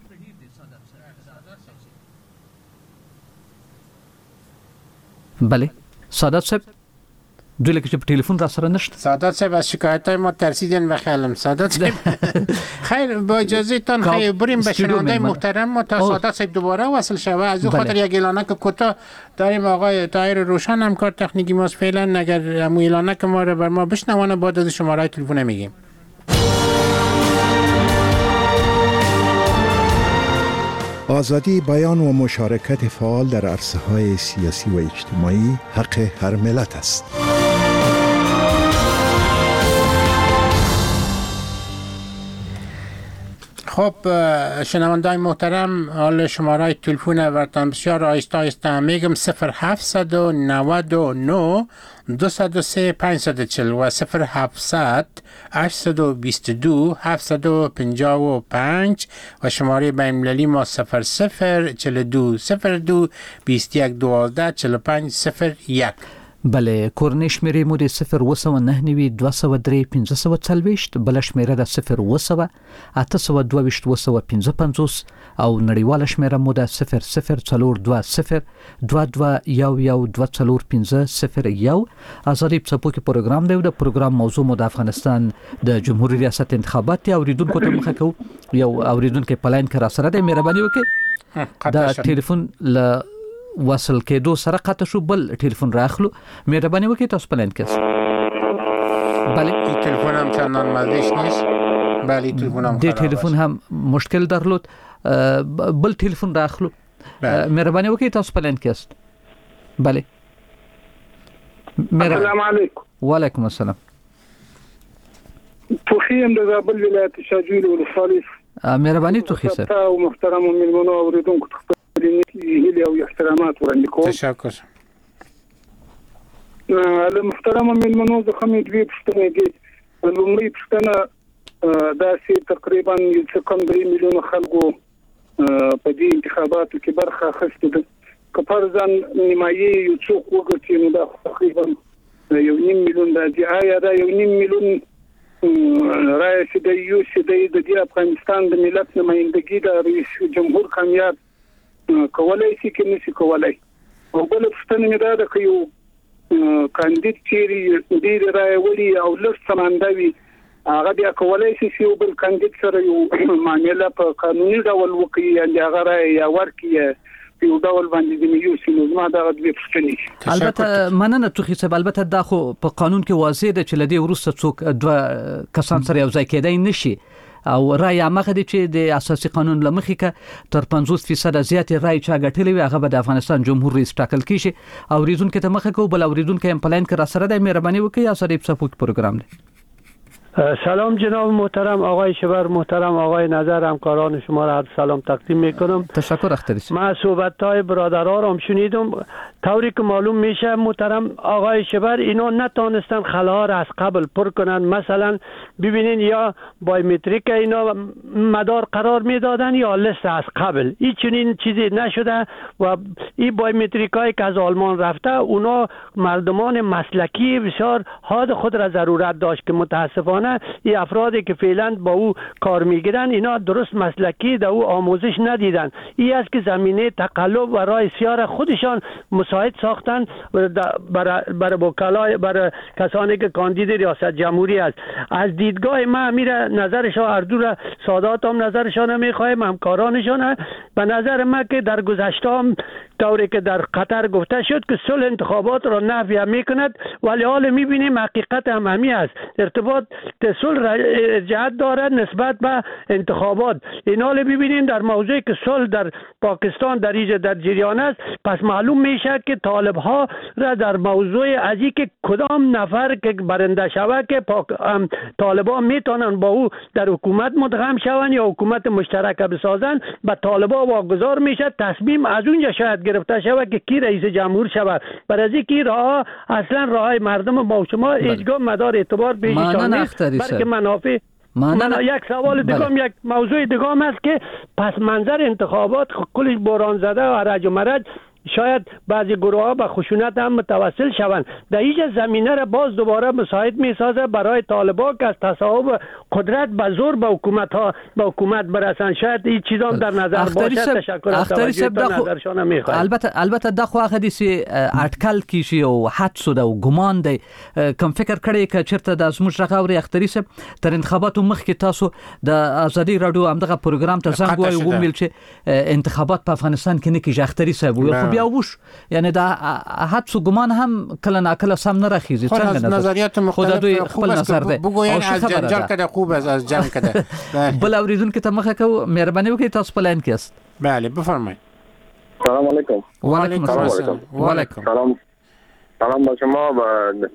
بله سعادت صاحب دوی لکه چې په ټلیفون را سره نشته. سعادت صاحب از شکایت های ما ترسیدن بخیالم سعادت صاحب. خیر با اجازه تان خیلی بریم به شنونده محترم ما تا سعادت صاحب دوباره وصل شوه. از او خاطر یک اعلانک کوتاه داریم. آقای طاهر روشن همکار تکنیکی ماست فعلا. اگر همو اعلانک ما رو بر ما بشنوانه بعد از شماره تلفن میگیم. آزادی بیان و مشارکت فعال در عرصه‌های سیاسی و اجتماعی حق هر ملت است. خب شنوندگان محترم، حال شماره تلفن برتان بسیار آهسته آهسته میگم صفر هفتصد و نود و نه دویست و سه پانصد و چهل و صفر هفتصد هشتصد و بیست و دو هفتصد و پنجاه و پنج و شماره بین‌المللی ما صفر صفر چهل و دو صفر دو بیست و یک دوازده چهل و پنج صفر یک. بله کورنۍ شمیرې مو د صفر اوه سوه نهه نوي دوه سوه درې پنځه سوه څلوېښت، بله شمیره ده صفر اوه سوه اته سوه دوه ویشت اوه سوه پنځه پنځوس او نړیواله شمیره مو ده صفر صفر څلور دوه صفر دوه دوه یو یو دوه څلور پنځه صفر یو. آزادی په څپو کې پروګرام دی او د پروګرام موضوع مو د افغانستان د جمهوریت ریاست انتخابات دی. اوریدونکو ته مخه کوو یو اوریدونکو په لاین کې را سره دی، مهرباني وکړئ دا ټلیفون له وصل کېدو سره قطع شو، بل ټلیفون راخلو. مهرباني وکړئ تاسو په لاین کې. بله این تلفن هم چندان مزدش نیست. بله تلفن هم دی تلفن هم مشکل درلود، بل تلفن راخلو. مهرباني وکړئ تاسو په لاین کې است. بله السلام علیکم. وعلیکم السلام. توخیم د زابل ولایت شاجوی ولسوالۍ. مهرباني توخی سر. او محترم ملمنو اوریدونکو هیله او احترامات وړاندې کوم. تشکر. له محترم ملمنو د خمې دوی پښتنې دي. لومړی پښتنه داسې تقریبا یو څه کم درې میلیونه خلکو په دې انتخاباتو کې برخه اخیستې ده. که فرضاً نیمایي یو څوک وګرځي نو دا تقریبا یو نیم میلیون اندازې آیا دا یو نیم میلیون رایې چې د یو چې د افغانستان د ملت نمائندګي د رئیس جمهور کامیاب کولای شي کې نشي کولای. او بل پښتنه مې دا ده چې یو کاندید چې ډیر رایې وړي او لږ سماندوي هغه بیا کولای شي چې بل کاندید سره یو معامله په قانوني ډول وکړي یا هغه رایې یا ورکړي یو ډول باندې د یو سیمه ما دا د پښتني. البته مننه توخي صاحب، البته دا خو په قانون کې واضح ده چې لدی ورسته څوک دوه کسان سره یو ځای کېدای نشي او رای هغه دي چې د اساسي قانون لمخې ک تر پنځوس فیصد زیات رای چا غټلې وي هغه د افغانستان جمهور رئیس ټاکل کیږي او ریزون کې ته مخه کو بل اوریدون کې امپلاین کړه سره د مهرباني وکي یا سره په پروګرام دی. سلام جناب محترم آقای شبر، محترم آقای نظر، همکاران شما را سلام تقدیم میکنم. تشکر اختریس. من صحبت‌های برادرها را شنیدم. طوری که معلوم میشه محترم آقای شبر اینا نتونستن خلاها را از قبل پر کنن. مثلا ببینین یا بایومتریک اینا مدار قرار میدادن یا لیست از قبل. این چنین چیزی نشده و این بایومتریک هایی که از آلمان رفته اونا مردمان مسلکی بسیار حاد خود را ضرورت داشت که متاسفانه این افرادی که فعلا با او کار میگیرن اینا درست مسلکی در او آموزش ندیدن. این است که زمینه تقلب و راه سیار خودشان مساعد ساختن برای برای وکلای برای کسانی که کاندید ریاست جمهوری است. از دیدگاه من میره نظرشان اردو سادات هم نظرشان میخوایم همکارانشان به نظر من که در گذشته هم طوری که در قطر گفته شد که صلح انتخابات را نفی میکند ولی حال میبینیم حقیقت هم همی است. ارتباط صلح ارجاعات دارد نسبت به انتخابات. این حال ببینید در موضوعی که صلح در پاکستان در ایجا در جریان است پس معلوم میشه که طالب ها را در موضوع از که کدام نفر که برنده شود که طالبا میتونن با او در حکومت مدغم شوند یا حکومت مشترک بسازن به طالبا واگذار میشه تصمیم از اونجا شاید گرفته شود که کی رئیس جمهور شود. برای اینکه راه اصلا راه مردم با شما هیچگاه مدار اعتبار بهشان نیست بلکه منافع. من یک سوال دیگه یک موضوع دیگه است که پس منظر انتخابات کلش بحران زده و رج و مرج شاید بعضی گروه ها به خشونت هم متوسل شوند. در اینجا زمینه را باز دوباره مساعد می سازه برای طالبان که از تصاحب قدرت به زور به حکومت ها به حکومت برسن. شاید این چیزا در نظر باشه. تشکر از توجهتان نظرشان میخوایم. البته البته د خو هغه دي اټکل کیږي او حدس او ګمان دی کوم فکر کړی ک چرته د زموږ رغاوري اختریسه تر انتخاباتو مخکې تاسو د ازادي رادیو همدغه پروګرام ته زنګ وای وویل چې انتخابات په افغانستان کې نه کیږي. اختریسه وو بیا وش یعنی دا حدس و گمان هم کله ناکله سم نه راخیزي. څنګه نظریات مختلف خپل نظر ده بګوین از جنجال کده خوب از جنگ کده. بل اوریدونکو ته مخه کو مهرباني وکړئ تاسو پلان کې است. بله بفرمایئ. سلام علیکم. و علیکم السلام. و علیکم سلام. سلام با شما و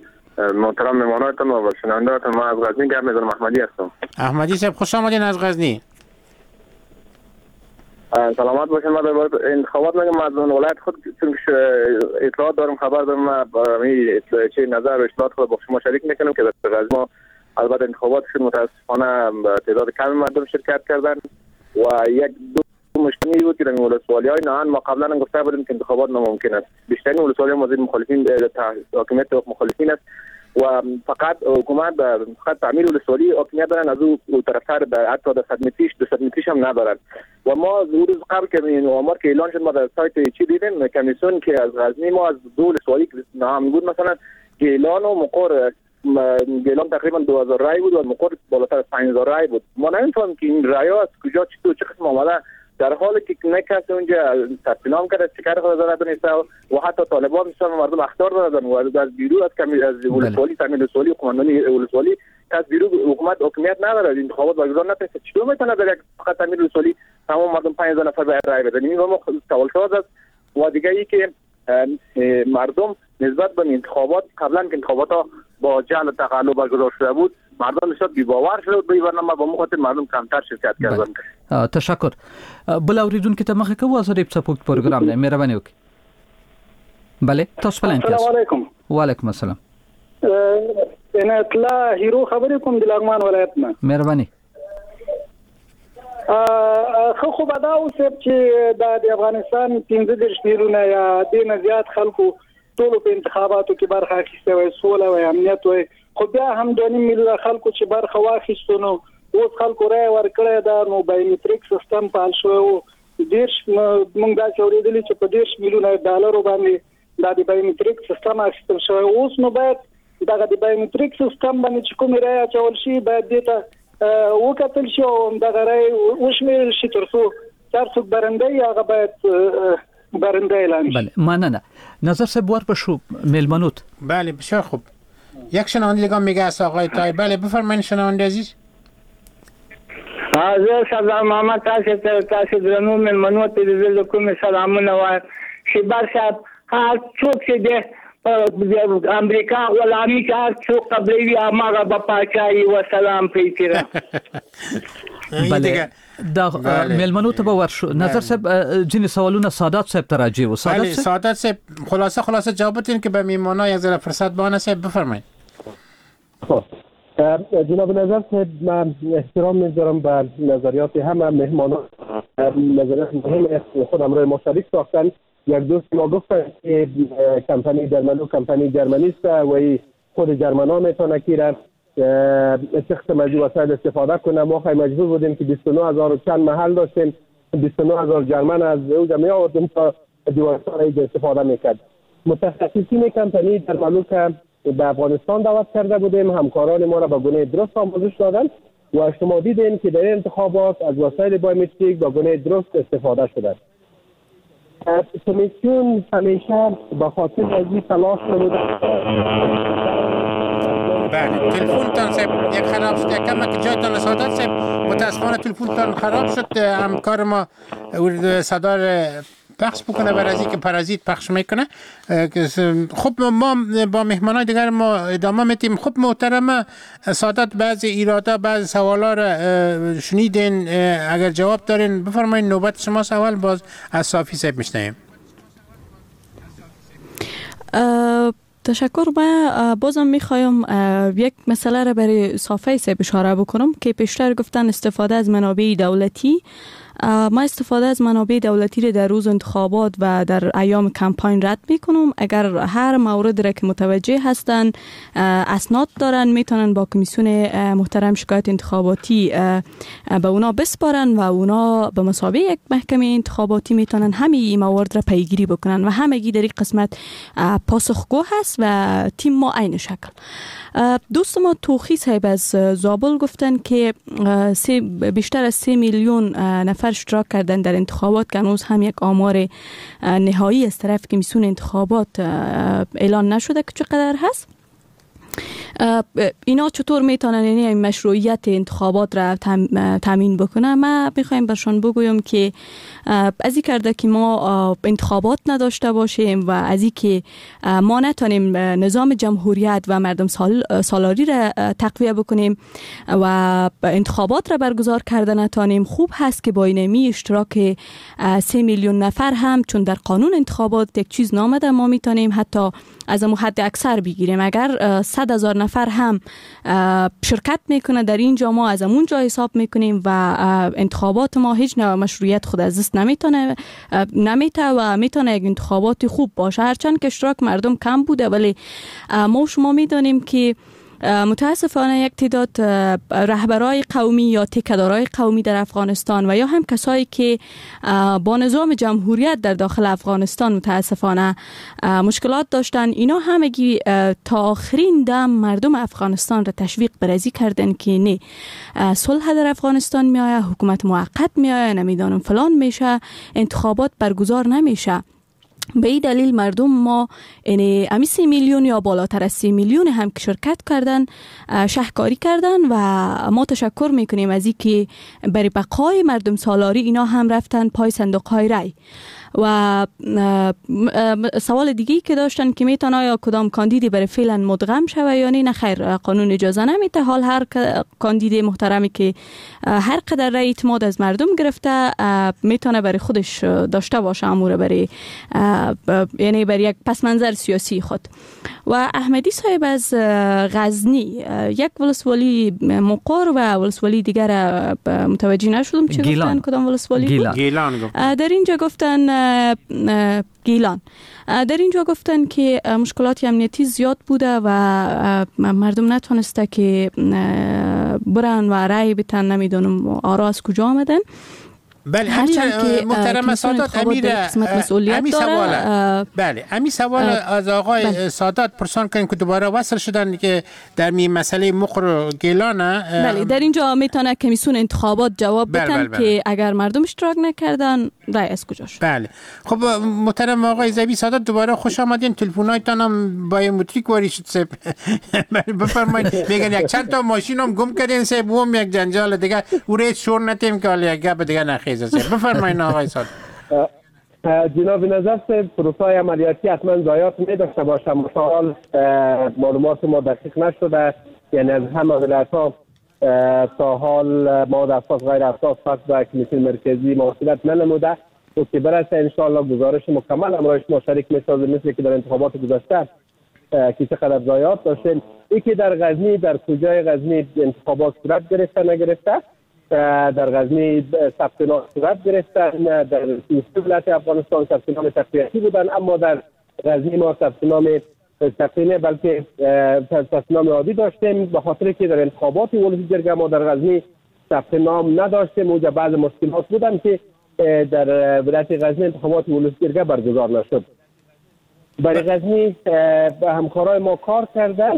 محترم مهمانانتون و شنوندهاتون. ما از غزنی گرم میزنم احمدی هستم. احمدی صاحب خوش آمدین از غزنی. سلامت باشین. ما در انتخابات میگم از ولایت خود چون اطلاعات دارم خبر دارم ما چه نظر و اطلاعات خود با شما شریک میکنم که در غزنی ما البته انتخابات شد متاسفانه تعداد کمی مردم شرکت کردن و یک دو مشکلی بود که در ولسوالی های نهان ما قبلا گفته بودیم که انتخابات ناممکن است. بیشترین ولسوالی ها مزید مخالفین حاکمیت مخالفین است و فقط حکومت فقط تعمیر ولسوالی حاکمیت دارن از او طرفدار در حتی در صدمتیش در صدمتیش هم ندارن. و ما روز قبل که این آمار که اعلان شد ما در سایت چی دیدیم کمیسیون که از غزنی ما از دو ولسوالی نام بود مثلا گیلان و مقر گیلان تقریبا دو هزار رای بود و مقر بالاتر از پنج هزار رای بود. ما نمی‌فهمیم که این رای ها از کجا چطور چه قسم آمده در حالی که نه کسی اونجا ثبت نام کرده چیکار خود داره دونسته و حتی طالبان میشن مردم اختیار دادن و از بیرون از کمی از ولسوالی تعمیر ولسوالی قانونی ولسوالی از بیرون حکومت حکومت نداره انتخابات برگزار نکنه. چطور میتونه در یک فقط تعمیر ولسوالی تمام مردم پنج هزار نفر باید رای بدن؟ این ما سوال ساز است. و دیگه ای که مردم نسبت به انتخابات قبلا که انتخابات ها با جهل و تقلب برگزار شده بود مردم نسبت بی‌باور شد به برنامه با مخاطب مردم کمتر شرکت کردن. تشکر. بل اوریدونکو ته مخه کوو از ریپ سپورت پروګرام نه مهرباني وکړئ. بله تاسو پلان کې. السلام علیکم. وعلیکم السلام. انا اطلاع هیرو خبرې کوم د لغمان ولایت نه. مهرباني. خو خو به دا اوس چې د افغانستان پنځه دېرش میلیونه یا دې نه زیات خلکو ټول په انتخاباتو کې برخه اخیسته وي، سوله او امنیت وي، خو بیا هم د نیم میلیون خلکو چې برخه واخیستونو اوس خلکو رای ورکړی دا نو بایومټریک سیستم فعال شوی و. دیرش موږ دا اورېدلي چې په دیرش میلیونه ډالرو باندې دا د بایومټریک سیستم اخیستل شوی. اوس نو باید دغه د بایومټریک سیستم باندې چې کوم رای اچول شي باید دې ته وکتل شي او دغه رای وشمېرل شي تر څو هر څوک برنده یې هغه باید برنده اعلان شي. بله مننه. نظر صاحب ور بشو میلمنوت. بله بسیار خوب. یک شنوندگان میگه از آقای طاهر. بله بفرمایید شنونده عزیز. زه سردار محمد تاسو ته تاسو درنو مېلمنو ته د زړه کوم سلامونه وایم. شیبر صاحب هر څوک چې د امریکا غلامي کې هر څوک قبلوي هغه به پاچاهي و سلام پرې کړه. بله دا میلمنو ته به ورشو. نظر صاحب ځینې سوالونه سادات صاحب ته راجع و. بله سادات صاحب خلاصه خلاصه جواب بدین که به میهمانان یک ذره فرصت بانه صاحب بفرمایید. خب جناب نظر صاحب من احترام میذارم به نظریات همه مهمانان. نظریات مهم است خودم روی ما شریک ساختن. یک دوست ما گفتن که کمپانی درملو کمپانی جرمنی است و خود جرمن ها میتونه که شخص مجبور وسایل استفاده کنه. ما خیلی مجبور بودیم که بیست و نه هزار و چند محل داشتیم، بیست و نه هزار جرمن از او جمعی آوردیم تا دیوارستان را استفاده میکرد. متخصصین کمپانی درملو که به افغانستان دعوت کرده بودیم، همکاران ما را به گونه درست آموزش دادن و شما دیدین که در این انتخابات از وسایل بایومتریک به گونه درست استفاده شده. کمیسیون همیشه به خاطر از این تلاش نموده. بله تلفنتان صاحب یک خراب شد، یک کمک جایتان سعادت صاحب متاسفانه تلفنتان خراب شد. همکار ما صدار پخش بکنه برای از اینکه پرازیت پخش میکنه. خب ما با مهمانای دیگر ما ادامه میتیم. خب محترم سعادت بعضی ایرادا بعضی سوالا را شنیدین، اگر جواب دارین بفرمایید. نوبت شما سوال باز از صافی صاحب میشنیم. تشکر. من بازم میخوایم یک مسئله را برای صافی صاحب اشاره بکنم که پیشتر گفتن استفاده از منابع دولتی. ما استفاده از منابع دولتی را در روز انتخابات و در ایام کمپاین رد میکنم. اگر هر مورد را که متوجه هستن اسناد دارن میتونن با کمیسیون محترم شکایت انتخاباتی به اونا بسپارن و اونا به مثابه یک محکمه انتخاباتی میتونن همه این موارد را پیگیری بکنن و همگی در این قسمت پاسخگو هست و تیم ما عین شکل. دوست ما توخی صاحب از زابل گفتن که بیشتر از سه میلیون نفر اشتراک کردن در انتخابات که هنوز هم یک آمار نهایی از طرف کمیسیون انتخابات اعلان نشده که چقدر هست. اینا چطور میتونن یعنی مشروعیت انتخابات را تامین بکنن؟ ما میخوایم برشان بگویم که از این کرده که ما انتخابات نداشته باشیم و از این که ما نتونیم نظام جمهوریت و مردم سالاری را تقویه بکنیم و انتخابات را برگزار کرده نتونیم، خوب هست که با اینمی اشتراک سه میلیون نفر هم، چون در قانون انتخابات یک چیز نامده، ما میتونیم حتی از امو حد اکثر بگیریم. اگر صد هزار نفر هم شرکت میکنه در اینجا، ما از امون جا حساب میکنیم و انتخابات ما هیچ نوع مشروعیت خود از دست نمیتونه نمیته و میتونه یک انتخابات خوب باشه. هرچند که اشتراک مردم کم بوده ولی ما شما میدانیم که متاسفانه یک تعداد رهبرای قومی یا تکدارای قومی در افغانستان و یا هم کسایی که با نظام جمهوریت در داخل افغانستان متاسفانه مشکلات داشتن، اینا همگی تا آخرین دم مردم افغانستان را تشویق برازی کردن که نه، صلح در افغانستان میآید، حکومت موقت میآید، نمیدانم فلان میشه، انتخابات برگزار نمیشه. به این دلیل مردم ما یعنی امی سی میلیون یا بالاتر از سی میلیون هم که شرکت کردن شهکاری کردن و ما تشکر میکنیم از این که برای بقای مردم سالاری اینا هم رفتن پای صندوق های رای. و سوال دیگه که داشتن که میتونه یا کدام کاندیدی برای فعلا مدغم شوه یا نه، خیر قانون اجازه نمیده. حال هر کاندید محترمی که هر قدر رای اعتماد از مردم گرفته میتونه برای خودش داشته باشه امور برای یعنی برای یک پس منظر سیاسی خود. و احمدی صاحب از غزنی یک ولسوالی مقر و ولسوالی دیگر متوجه نشدم چی گفتن، کدام ولسوالی بود؟ گیلان گفتن. در اینجا گفتن گیلان. در اینجا گفتن که مشکلات امنیتی زیاد بوده و مردم نتونسته که برن و رأی بتن، نمیدونم آرا از کجا آمدن. بله هرچند محترم سادات امیر امی سوال بله امی سوال از آقای بله. سادات پرسان کنیم که دوباره وصل شدن که در می مسئله مقر و گیلان. بله در اینجا میتونه کمیسیون انتخابات جواب بدن بله بله بله. که اگر مردم اشتراک نکردن رای از کجا شد. بله خب محترم آقای زبی سادات دوباره خوش آمدین. تلفن‌هایتان هم بایومتریک واری شد سب بفرمایید. میگن یک چند تا ماشین هم گم کردین سب و یک جنجال دیگه اورید شور نتیم که حالا یک گپ دیگه نخیز. بفرمایید آقای سادات. جناب نظر سب پروسای عملیاتی حتما ضایعات می داشته باشه. مثال معلومات ما دقیق نشده، یعنی از همه ولایت‌ها تا حال ما در اساس غیر اساس فقط به کمیسیون مرکزی مواصلت ننموده و که برسه انشاءالله گزارش مکمل امرایش ما شریک می‌سازیم مثل که در انتخابات گذشته که چقدر ضایعات داشتیم. ای که در غزنی در کجای غزنی انتخابات صورت گرفته نگرفته، در غزنی ثبت نام صورت گرفتن، در ولایت افغانستان ثبت نام تقویتی بودن، اما در غزنی ما ثبت نام تقویتی بلکه ثبت نام عادی داشتیم به خاطر که در انتخابات ولایت جرگه ما در غزنی ثبت نام نداشتیم. اونجا بعض مشکلات بودن که در ولایت غزنی انتخابات ولایت جرگه برگزار نشد. برای غزنی همکارای ما کار کردن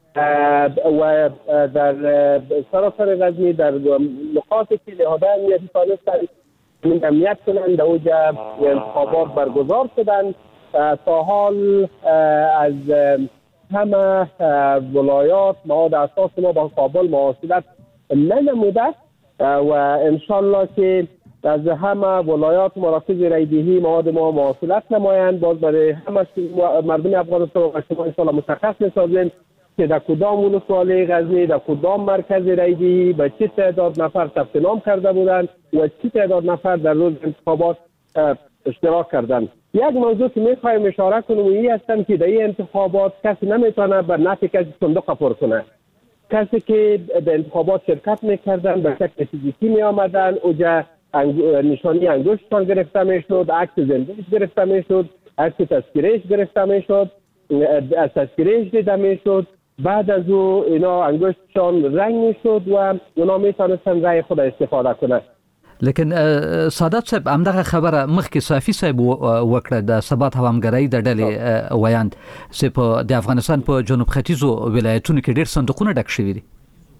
و در سراسر غزنی در نقاطی که لحاظه امنیتی تانستن من امنیت کنند در اوجا انتخابات برگزار شدن. تا حال از همه ولایات ما در اساس ما با کابل مواصلت ننموده و انشالله که از همه ولایات مراکز رایدهی مواد ما مواصلت نمایند. باز برای همه مردم افغانستان و شما انشالله مشخص می‌سازیم که در کدام ولسوالی غزنی در کدام مرکز رایدهی به چه تعداد نفر ثبت نام کرده بودند و چه تعداد نفر در روز انتخابات اشتراک کردند. یک موضوع که می‌خوایم اشاره کنیم این است که در این انتخابات کسی نمیتونه بر نفع کسی صندوق پر کنه. کسی که در انتخابات شرکت میکردن به شکل فیزیکی می آمدن، اوجا نشانی انگشتشان گرفته میشد، عکس زندگیش گرفته میشد، عکس تذکرهش گرفته میشد، از تذکرهش دیده میشد. بعد از او اینا انگشتشان رنگ میشد و اونا میتونستن رای خود استفاده کنن. لیکن سادات صاحب همدغه خبره مخکې صافي صاحب وکړه د ثبات هوامګرۍ د ډلې ویاند چې په د افغانستان په جنوب ختیځو ولایتونو کې ډېر صندوقونه ډک شوي دي.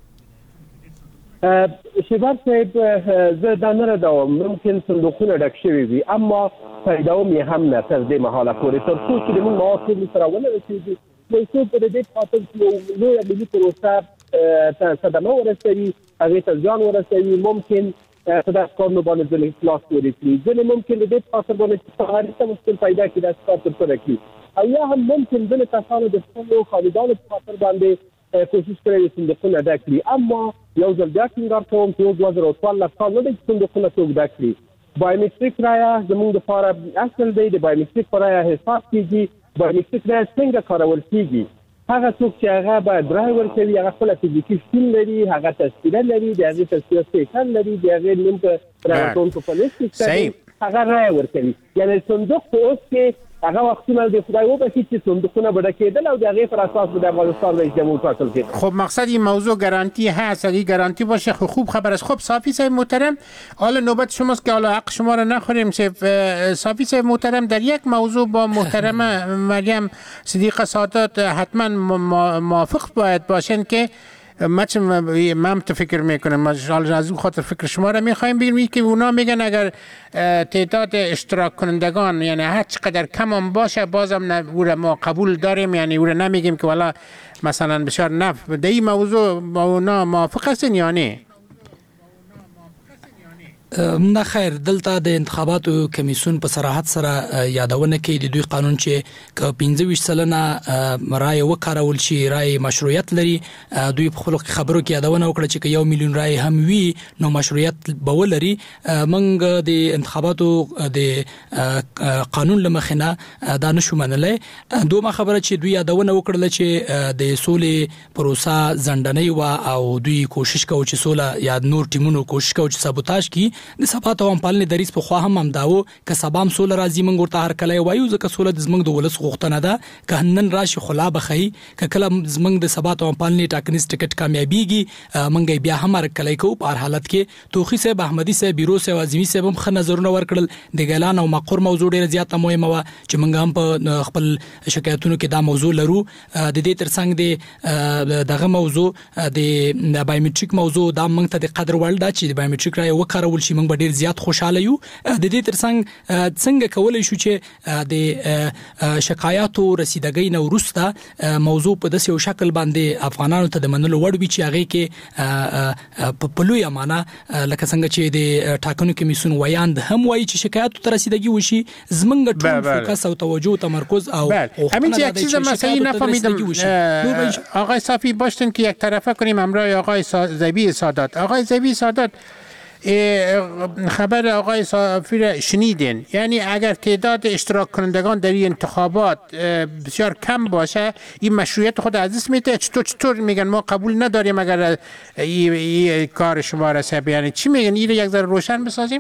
شیبر صاحب زه دا نه ردوم ممکن صندوقونه ډک شوي وي اما پیداوم یې هم نه تر دې مهاله پورې تر څو چې موږ مواد ټولې سره ونه رسېږي نو څوک د دې په خاطر چې لویه ملي پروسه ته صدمه ورسوي، هغې ته زیان ورسوي، ممکن صدق کارونو باندې ځل اخلاص ورکړي، ځینې ممکن د دې په خاطر باندې چې هغه مشکل پیدا کړي د کار ترسره کړي، او یا هم ممکن ځینې کسانو د خپلو خالیدانو په خاطر باندې کوشش کړی صندوقونه ډک کړي. اما یو ځل بیا ټینګار کوم چې دوه زره څوارلس کال نه دی چې صندوقونه څوک ډک کړي. بایومټریک رایه زموږ دپاره اصل دی، د بایومټریک په رایه حساب کېږي. بایومټریک رایه څنګه کارول کېږي؟ هغه څوک چې هغه باید رای ورکوي، هغه خپله فزیکي شتون لري، هغه تذکره لري، د هغې تذکره سیکل لري، د هغې نوم په رایټونکو په لیست کې هغه رای ورکوي. یعنې صندوق په اوس کې هغه وختونه د خدای وبخښي چې صندوقونه به ډکېدل او د هغې پر اساس به د افغانستان رئیس جمهور ټاکل کېده. خب مقصد این موضوع گارانتی هست، اگه گارانتی باشه خوب خبر است. خب صافی صاحب محترم، حالا نوبت شماست که حالا حق شما رو نخوریم. صافی صاحب محترم، در یک موضوع با محترم مریم صدیقه سادات حتما موافق باید باشن که من من تو فکر میکنم، از اون خاطر فکر شما را میخوایم بگیم که اونا میگن اگر تعداد اشتراک کنندگان یعنی هر چقدر کم هم باشه بازم او را ما قبول داریم، یعنی او را نمیگیم که والا مثلا بسیار نف. در این موضوع با اونا موافق هستین یا نه؟ نه خیر، دلته د انتخاباتو کمیسیون په صراحت سره یادونه کوي د دوی قانون چې ک پنځه ویشت سلنه رای وکارول شي، رای مشروعیت لري. دوی په خپل خبرو کې یادونه وکړه چې یو میلیون رای هم وي نو مشروعیت به ولري. موږ د انتخاباتو د قانون لمخنه دا نشو منلای. دومره خبره چې دوی یادونه وکړه چې د سولې پروسه ځندنۍ و او دوی کوشش کوي چې سوله یا نور ټیمونو کوشش کوي چې سابوتاژ کی د ثبات او امپالنې دریس په خوا هم هم داو ک سبام سول راځي موږ ورته هر کله وایو ځکه سول د زمنګ د ولس غوښتنه ده ک نن راشي خلا بخي ک کله زمنګ د ثبات او امپالنې ټاکنیز ټیکټ کامیابیږي موږ بیا هم هر کله کو په هر حالت کې توخی صاحب احمدی صاحب بیرو صاحب عظیمی صاحب هم خ نظرونه ورکړل د ګلان او مقر موضوع ډیره زیاته مهمه و چې موږ هم په خپل شکایتونو کې دا موضوع لرو د دې ترڅنګ د دغه موضوع د بایومټریک موضوع دا موږ ته د قدر وړ دا چې د بایومټریک راي وکړول شي موږ ډیر زیات خوشاله یو د دې ترڅنګ څنګه کولای شو چې د شکایاتو رسیدګۍ نو ورسته موضوع په داسې یو شکل باندې افغانانو ته د منلو وړ وي چې هغه کې په لوی امانه لکه څنګه چې د ټاکنو کمیسیون ویاند هم وایي چې شکایاتو ته رسیدګي وشي زمنګ ټول فوکس او توجه و تمرکز او همین یک چیز مسئله نفهمیدم آقای صافی باشتن که یک طرفه کنیم همراه آقای زبی سادات. آقای زبی سادات خبر آقای صافی را شنیدین، یعنی اگر تعداد اشتراک کنندگان در این انتخابات بسیار کم باشه این مشروعیت خود از دست میده. چطور چطور میگن ما قبول نداریم اگر این کار شما رسه؟ یعنی چی میگن؟ این یک ذره روشن بسازیم.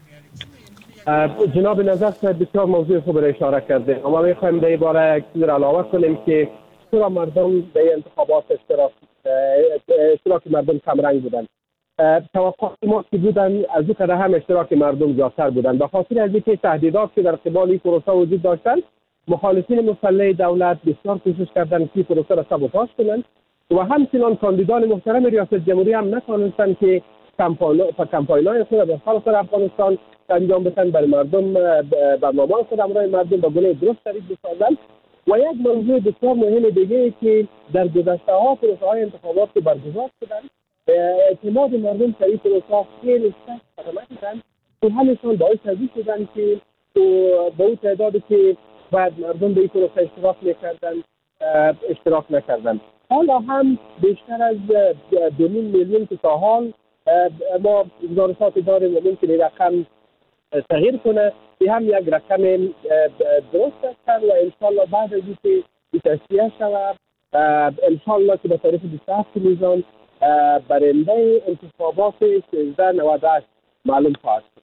جناب نظر صاحب بسیار موضوع خوب را اشاره کرده. اما میخوایم در این باره یک چیز را علاوه کنیم که چرا مردم در انتخابات اشتراک اشتراک مردم کمرنگ بودن. توقع ما که بودن از او کده هم اشتراک مردم زیادتر بودن. به خاطر از اینکه تهدیدات که در قبال این پروسه وجود داشتن، مخالفین مسلح دولت بسیار کوشش کردند که پروسه را سابوتاژ کنند و همچنان کاندیدان محترم ریاست جمهوری هم نتوانستند که کمپاین‌های خود در خارج افغانستان انجام بدن، برای مردم برنامه‌های خود همراه مردم به گونه درست طریق بسازند. و یک موضوع بسیار مهم دیگه که در گذشته ها پروسه های انتخابات که برگزار شدن اعتماد مردم در این پروسه خیلی سخت خدمت کردن و همشان باعث ازی شدن که به اون تعدادی که بعد مردم به این پروسه اشتراک میکردن اشتراک نکردن. حالا هم بیشتر از دو میلیون که تا حال ما گزارشات داریم و ممکنه رقم تغییر کنه، به هم یک رقم درست است و انشالله بعد از اینکه تصفیه شود انشالله که به طریق بیست و هفت میزان برنده انتخابات سیزده نود و هشت معلوم خواهد شد.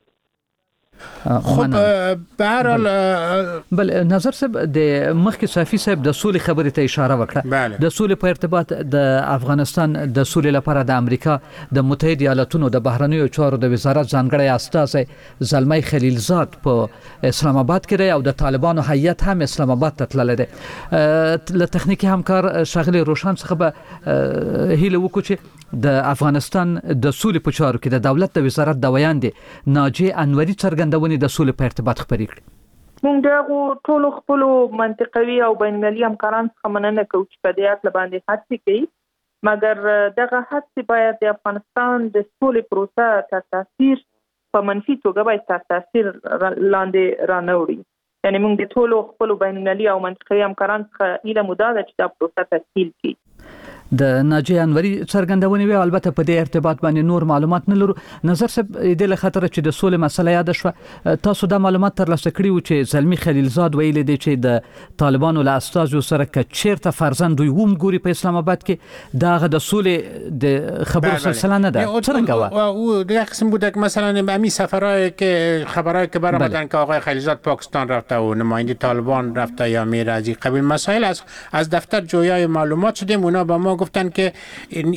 خب به هر حال بل نظر صاحب د مخکې صافي صاحب د سولې خبرې ته اشاره وکړه. د سولې په ارتباط د افغانستان د سولې لپاره د امریکا د متحده ایالاتونو د بهرنیو چارو د وزارت ځانګړی استازی زلمی خلیلزاد په اسلام آباد کې دی او د طالبانو هیئت هم اسلام آباد ته تللی دی. له تخنیکی همکار شغله روشن څخه به هیله وکړو چې د افغانستان د سولې په چارو کې د دولت د وزارت د ویاندې ناجی انوري څرګندونې د سولې په ارتباط خبرې کړې. موږ دغه ټول خپل منطقوي او بین المللي همکاران څخه مننه کوو چې په دې اړه باندې هڅې کوي، مګر دغه هڅې باید د افغانستان د سولې پروسه تر تاثیر په منفي توګه باید تر تاثیر لاندې رانوړي. یعنی موږ د ټول خپل بین المللي او منطقوي همکاران څخه هیله موده ده چې دا پروسه تسهیل کړي. د ناجی انوري څرګندونې وی البته په دې ارتباط باندې نور معلومات نه لرو. نظر صاحب د خطر چې د سولې مسله یاد شو، تاسو د معلومات ترلاسه کړي و چې زلمی خلیلزاد ویل دی چې د طالبانو له استازو سره ک چیرته فرزند دوی ووم ګوري په اسلام آباد کې دغه د سولې د خبرو سلسله نه ده. څنګه و او د قسم بوده که مثلا همین سفرهای که خبرهای که برآمدن که آقای خلیلزاد پاکستان رفته و نماینده طالبان رفته یا میره از این قبیل مسائل از از دفتر جویای معلومات شدیم. اونا با ما گفتن که این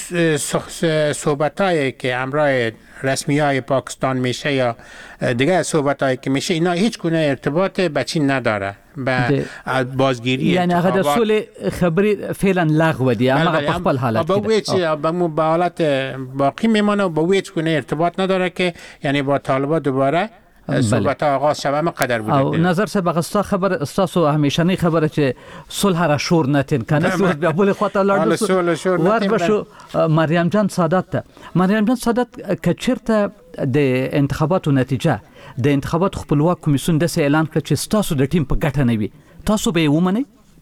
صحبتایی که همراه رسمی های پاکستان میشه یا دیگه صحبتایی که میشه اینا هیچ گونه ارتباط به چین نداره به بازگیری. یعنی هغه د سولې خبرې فعلا لغو دي هغه په خپل حالت کې به مو به حالت باقی میمانه و به هیچ گونه ارتباط نداره که یعنی با طالبان دوباره صحبت آغاز شوه مقدر بوده. او نظر صاحب غستا خبر استاسو همیشنی خبره چې صلح را شور نتین کنه صلح بیا بل خاطر لاړو ور بشو مریم جان سادات ته مریم جان سادات کچرته د انتخاباتو نتیجه د انتخابات خپلواک کمیسیون د اعلان کړ چې استاسو د ټیم په ګټه نه وي، تاسو به ومنئ؟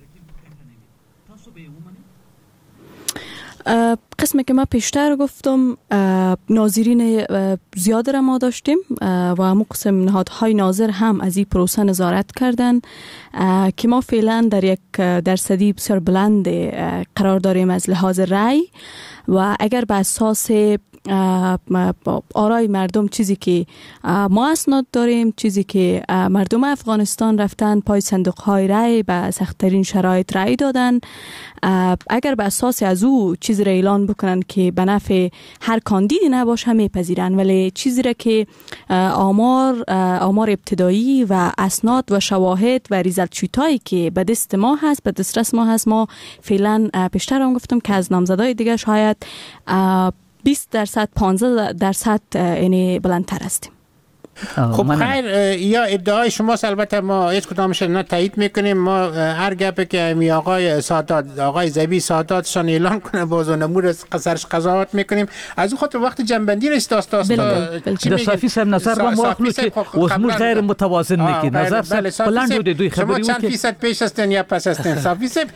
قسمی که ما پیشتر گفتم ناظرین زیاد را ما داشتیم و همون قسم نهادهای ناظر هم از این پروسه نظارت کردن که ما فعلا در یک درصدی بسیار بلند قرار داریم از لحاظ رأی و اگر به اساس آرای مردم، چیزی که ما اسناد داریم، چیزی که مردم افغانستان رفتن پای صندوق های رای به سخت‌ترین شرایط رای دادن، اگر به اساس از او چیزی را اعلان بکنن که به نفع هر کاندیدی نباشه میپذیرن، ولی چیزی را که آمار آمار ابتدایی و اسناد و شواهد و ریزالت شیتایی که به دست ما هست، به دسترس ما هست، ما فعلا بیشتر هم گفتم که از نامزدای دیگه شاید بیست درصد پانزده درصد یعنی بلندتر هستیم. خب خیر، یا ادعای شماست، البته ما هیچ کدامش نه تایید میکنیم. ما هر گپی که می آقای سادات آقای زبی ساداتشان اعلان کنه باز و نمور سرش قضاوت میکنیم. از اون خاطر وقت جنبندی است است است در صافی صاحب نظر با مواخلو که وزمون غیر متوازن نکی نظر صاحب بلند دو دوی خبری شما چند فیصد پیش هستین یا پس هستین صافی صاحب؟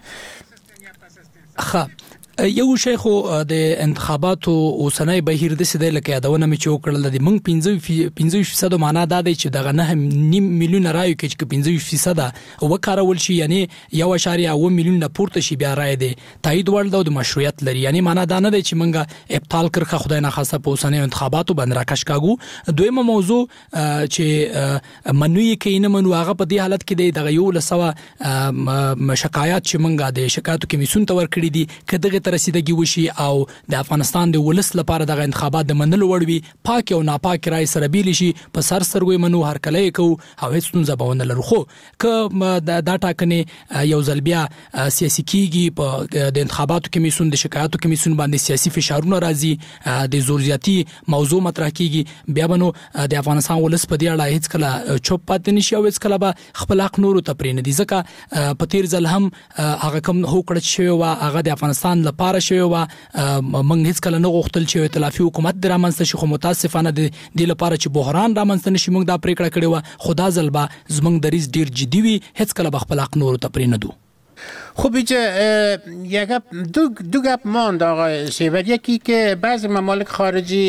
خب یو شی خو د انتخاباتو اوسنۍ بهیر د سیده لکه یادونه مې چې وکړل د موږ پنځه فیصد معنا دا دی چې دغه نه نیم میلیون رایو کې چې پنځه فیصد وکارول شي، یعنی یو اشاریه اوه میلیون نه پورته شي بیا رای دی تایید وړ د مشروعیت لري. یعنی معنا دا نه دی چې موږ ابطال کړخه خدای نه خاصه په اوسنۍ انتخاباتو باندې راکش کاګو. دویمه موضوع چې منوي کې نه منو هغه په دې حالت کې دی دغه یو لسوه شکایات چې موږ د شکایتو کمیسیون ته ورکړي دي کده رسیدګي وشي او د افغانستان د ولس لپاره د انتخابات د منلو وړ وي، پاک او ناپاک رای سره بیل شي په سر سرګوي منو هر کله کو او هیڅ ستونزه به ونه لرو. خو ک دا ټاکنې یو ځل بیا سیاسي کیږي په د انتخاباتو کمیسیون د شکایتو کمیسیون باندې سیاسي فشارونه راځي، د زور زیاتی موضوع مطرح کیږي، بیا بنو د افغانستان ولس په دې اړه هیڅ کله چوپ پاتې نشي او هیڅ کله به خپل حق نورو ته پرې نه دي. ځکه په تیر ځل هم هغه کوم هوکړه شوی و هغه د افغانستان لپاره شوی و، موږ هیڅ کله نه غوښتل چې ائتلافي حکومت د رامنځته شي، خو متاسفانه د دې لپاره چې بحران رامنځته نشي موږ دا پریکړه کړې و. خو دا ځل به زموږ دریځ ډیر جدي وي، هیڅ کله به خپل حق نورو ته پرې نه دو. خب اینجا یک دو دو گپ ماند آقای شیبر. یکی که بعضی ممالک خارجی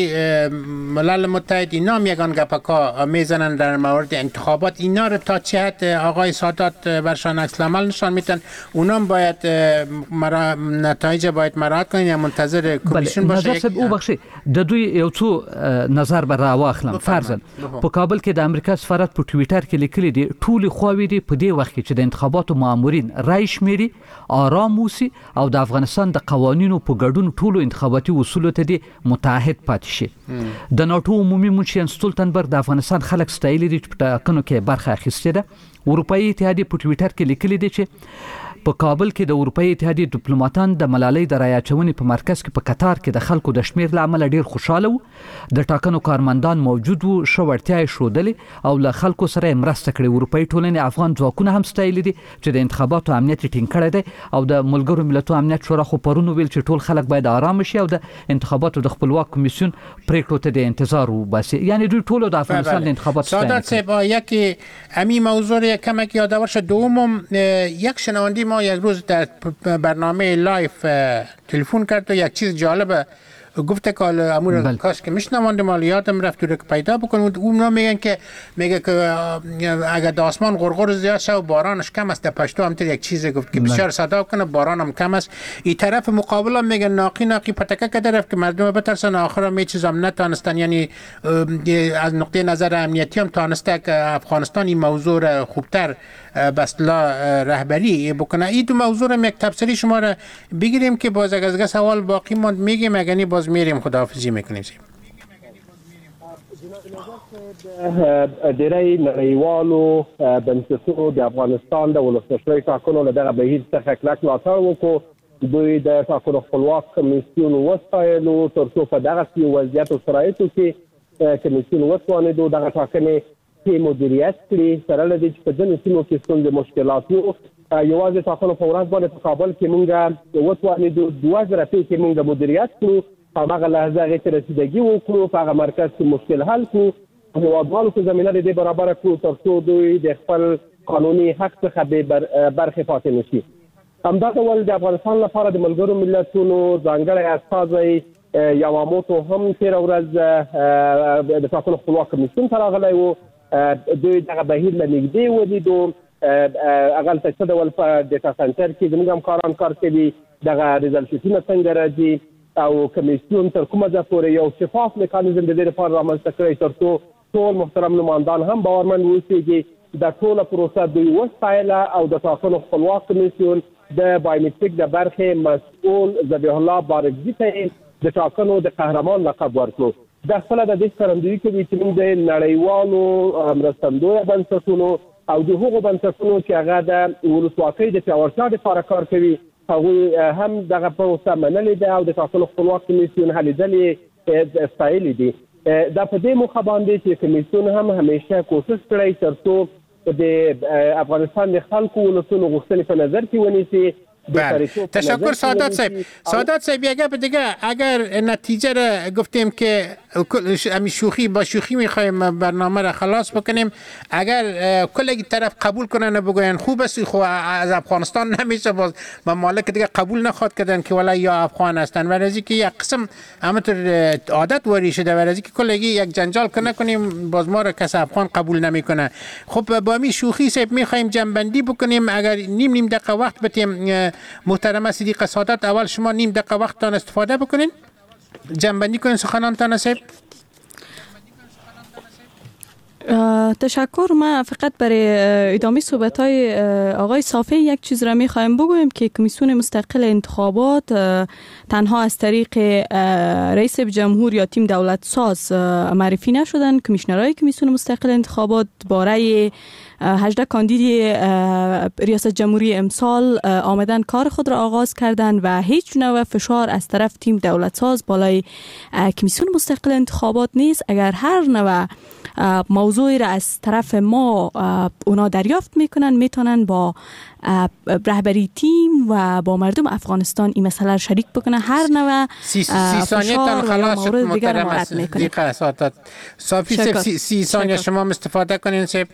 ملل متحد اینا هم یگان گپکا میزنن در مورد انتخابات، اینا رو تا چه حد آقای سادات برشان عکس العمل نشان میدن؟ اونا هم باید مرا... نتایج باید مراعات کنن یا منتظر کمیسیون باشه؟ نظر صاحب او بخشی د دوی یو څو نظر بر واخلم. فرضاً په کابل کې د امریکا سفارت په ټویټر کې لیکلي دي ټول خواوې دي په دې وخت کې چې د انتخاباتو مامورین رای شمیري آرام اوسي او د افغانستان د قوانینو په ګډون ټولو انتخاباتي اصولو ته دي متحد پاتې شي. د ناتو عمومي منشي ستولتنبرګ د افغانستان خلک ستایلي دي چې په ټاکنو کې برخه اخیستې ده. اروپאי اتحادیه په ټویټر کې لیکلي دي چې په کابل کې د اروپאי اتحادیه ډیپلوماټان د ملالۍ د رای اچونې په مرکز کې په قطار کې د خلکو د شمیر لامل ډیر خوشاله وو. د ټاکنو کارمندان موجود وو، شوړتیا یې شودلې او له خلکو سره مرسته کړې. اروپאי ټولنې افغان ځواکونه هم ستایلي دي چې د انتخاباتو امنیت ټینګ کړی دی او د ملګرو ملتونو امنیت شورا خو پرونو ویل چې ټول خلک باید آرام شي او د انتخاباتو د خپلواک کمیسیون پریکړو ته د انتظار وباسي. یعنی دوی ټول د افغانستان د انتخاباتو سادات صاحب یکی امی موضوع کمک یادآور شد. دوم یک شنونده ما یک روز در برنامه لایف تلفن کرد و یک چیز جالبه گفته که امور کاش که میشنوند مال یادم رفت رو که پیدا بکنم. اونا میگن که میگه که اگر د آسمان غرغر زیاد شه و بارانش کم است، در پشتو همطور یک چیز گفت که بسیار صدا کنه باران هم کم است. این طرف مقابل هم میگن ناقی ناقی پتکه کده رفت که مردم بترسن، آخر هم چیز هم نتانستن. یعنی از نقطه نظر امنیتی هم تانسته که افغانستان این موضوع را خوبتر به اصطلاح رهبری بکنه. این دو موضوع را یک تفسیری شما را بگیریم که باز اگر سوال باقی ماند میگیم، اگر باز میریم خداحافظی میکنیم. ډیری نړیوالو بنسټونو د افغانستان د ولسمشرۍ ټاکنو له دغه بهیر څخه کلک ملاتړ وکړو. دوی د ټاکنو خپلواک کمیسیون وستایلو تر څو په دغسې وضعیت او شرایطو کې کمیسیون وتوانېدو دغه ټاکنې کې مدیریت کړي. سره له دې چې په ځینو سیمو کې ستونزې مشکلات وو، یوازې ټاکنو په ورځ باندې په کابل کې مونږ وتوانېدو دوه زره اتو کې مونږ مدیریت کړو، هماغه لحظه هغې ته رسیدګي وکړو، په هغه مرکز کې مشکل حل کړو، هېوادوالو ته زمینه د دې برابره کړو تر څو دوی د خپل قانوني حق څخه بې برخې پاتې نه شي. همدا ډول د افغانستان لپاره د ملګرو ملتونو ځانګړی استازی یاماموتو هم تېره ورځ د ټاکنو خپلواک کمیسیون ته راغلی و. دوی دغه بهیر له نږدې ولیدو. هغلته څه ډول په ډیټا سنټر کې زموږ همکاران کار کوي، دغه ریزلټونه څنګه راځي، او کمیسیون تر کومه ځای پورې یو شفاف میکانیزم د دې لپاره رامنځته کړی تر څو ټول محترم نمایندان هم باورمند واوسېږي د ټوله پروسه دوی وستایله او د ټاکنو خپلواک کمیسیون د بایومټریک د برخې مسؤل ذبیح الله بارکزي ته د ټاکنو د قهرمان لقب ورکړو. دا خپله د دې ښکارندویي کوي چې موږ د نړیوالو مرستندویه بنسټونو او د هغو بنسټونو چې هغه د ولسواکۍ د پیاوړتیا لپاره کار کوي هغوی هم دغه پروسه منلې ده او د ټاکنو خپلواک کمیسیون هلې ځلې ستایلې دي. دا په دې موخه باندې چې کمیسیون هم همیشه کوشش کړی تر څو د افغانستان د خلکو ولسونو غوښتنې په نظر کې ونیسي. بله تشکر سادات صاحب. سادات صاحب یک گپ دیگه، اگر نتیجه را گفتیم که همین شوخی با شوخی میخوایم برنامه را خلاص بکنیم، اگر کل طرف قبول کنن بگوین خوب است خو از افغانستان نمیشه باز ممالک دیگه قبول نخواد کردن که ولی یا افغان هستن، ورزی که یک قسم همونطور عادت واری شده ورزی که کلگی یک جنجال کنه کنیم باز ما را کس افغان قبول نمیکنه. خب با می شوخی صاحب میخوایم جنبندی بکنیم، اگر نیم نیم دقیقه وقت بتیم محترم صدیقه سادات اول شما نیم دقیقه وقتتان استفاده بکنین جنبندی کنین سخنانتان صاحب. تشکر. ما فقط برای ادامه صحبت های آقای صافی یک چیز را می خواهیم بگویم که کمیسیون مستقل انتخابات تنها از طریق رئیس جمهور یا تیم دولت ساز معرفی نشدن. کمیشنرهای کمیسیون مستقل انتخابات باره هجده کاندید ریاست جمهوری امسال آمدن کار خود را آغاز کردند و هیچ نوع فشار از طرف تیم دولت ساز بالای کمیسیون مستقل انتخابات نیست. اگر هر نوع موضوعی را از طرف ما اونا دریافت میکنن میتونن با رهبری تیم و با مردم افغانستان این مسئله را شریک بکنن. هر نوع فشار و یا مورد دیگر مورد میکنن. صافی صاحب سی ثانیه شما استفاده کنین صاحب.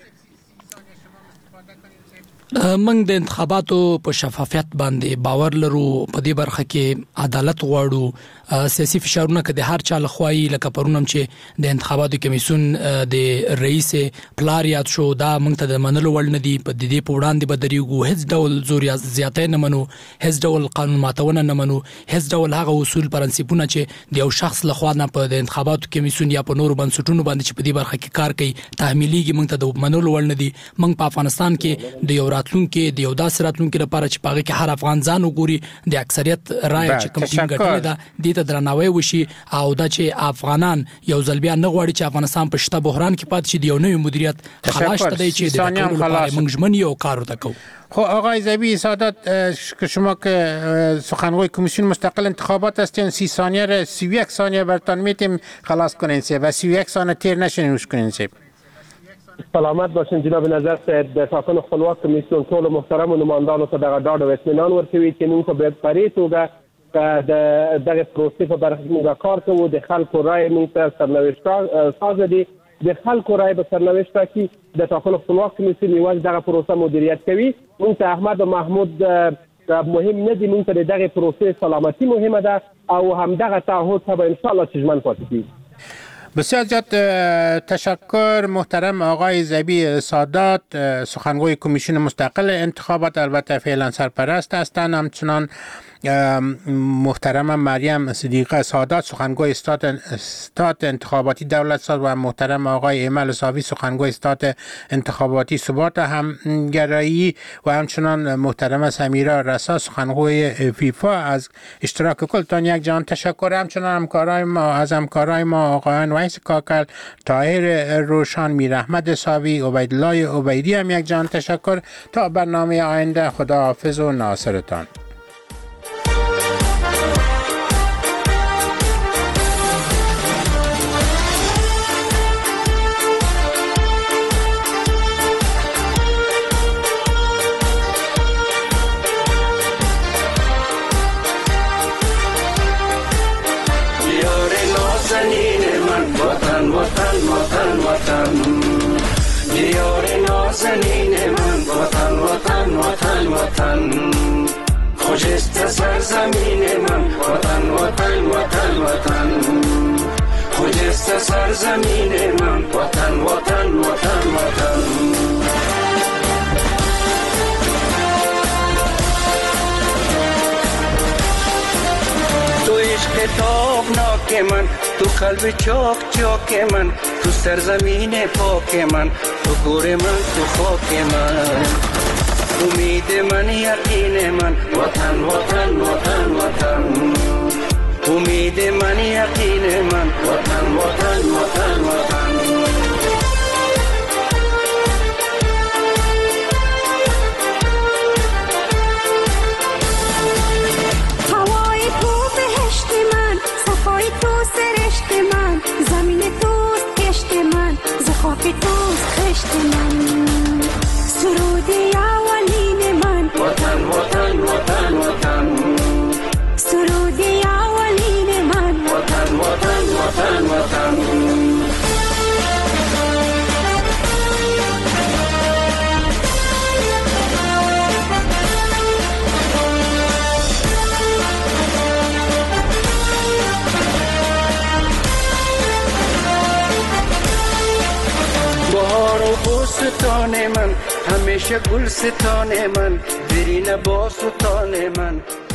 موږ د انتخاباتو په شفافیت باندې باور لرو، په دې برخه کې عدالت غواړو. سیاسي فشارونه که د هر چا لخوا لکه پرونم چې د انتخاباتو کمیسیون د رئیس پلار یاد شو، دا موږ ته د منلو وړ نه دي. په دې په وړاندې به درېږو، هیڅ ډول زور یا زیاتی نه منو، هیڅ ډول قانون ماتونه نه منو، هیڅ ډول هغه اصول پرنسپونه چې د یو شخص لخوا نه په د انتخاباتو کمیسیون یا په نورو بنسټونو باندې چې په دې برخه کې کار کوي تحمیلیږي، موږ ته د منلو وړ نه دي. موږ په افغانستان کې د یو راتلونکي د یو داسې راتلونکي لپاره چې پاغه کې هر افغان ځان وګوري د اکثریت رائے چې کوم ټیم ګټلې ده دې ته درناوی وشي او دا چې افغانان یو ځل بیا نه غواړي چې افغانستان په شته بحران کې پاتې شي. د یو نوې مدیریت خلاص دی چې د ټولو لپاره موږ ژمن یو کار وکړو. خب آقای ذبیح سادات که شما که سخنگوی کمیسیون مستقل انتخابات هستین، سی ثانیه را سی و یک ثانیه برتان میتیم خلاص کنین سه و سی و یک ثانیه تیر نشین روش کنین سه. سلامت باشین جناب نظر صاحب. د ټاکنو خپلواک کمیسیون ټول محترم نمایندانو ته دغه ډاډ او اطمینان ورکوي چې موږ په بهتري توګه د دغه پروسې په برخه کې موږ کار کوو. د خلکو رائے موږ ته سرنوشت ساز دي، د خلکو رائے به سرنوشت ټاکي. د ټاکنو خپلواک کمیسیون یوازې دغه پروسه مدیریت کوي. موږ ته احمد او محمود مهم نه دي، موږ ته دغه پروسې سلامتی مهمه ده او همدغه تعهد ته به ان شاء الله چشمن پاتې کیږي. بسیار زیاد تشکر محترم آقای ذبیح سادات، سخنگوی کمیسیون مستقل انتخابات، البته فعلا سرپرست هستند. همچنان محترم مریم صدیقه سادات سخنگوی استاد استاد انتخاباتی دولت ساز و محترم آقای ایمل صافی سخنگوی استاد انتخاباتی ثبات همگرایی و همچنان محترم سمیرا رسا سخنگوی فیفا از اشتراک کلتان یک جان تشکر. همچنان همکارای ما از همکارای ما آقایان ویس کاکل، طاهر روشان، میر احمد ساوی، عبیدالله عبیدی هم یک جان تشکر. تا برنامه آینده خداحافظ و ناصرتان. نازنین من وطن وطن وطن وطن خوشست سرزمین من وطن وطن وطن وطن خوشست سرزمین من وطن وطن وطن وطن تو عشق عشق تابناک من، تو قلب چاک چاک من، تو سرزمین پاک من، تو گور من، تو خاک من، امید من، یقین من، وطن وطن وطن وطن، امید من، یقین من، وطن وطن وطن وطن. هوای تو بهشت من، صفای تو سرشت من، زمین توست کشت من، ز خاک توست خشت من، سرودی اولین من، وطن وطن وطن وطن، سرودی اولین من، وطن وطن وطن وطن. بهار و بوستان من، همیشه گل ستان من، برین با سلطان من،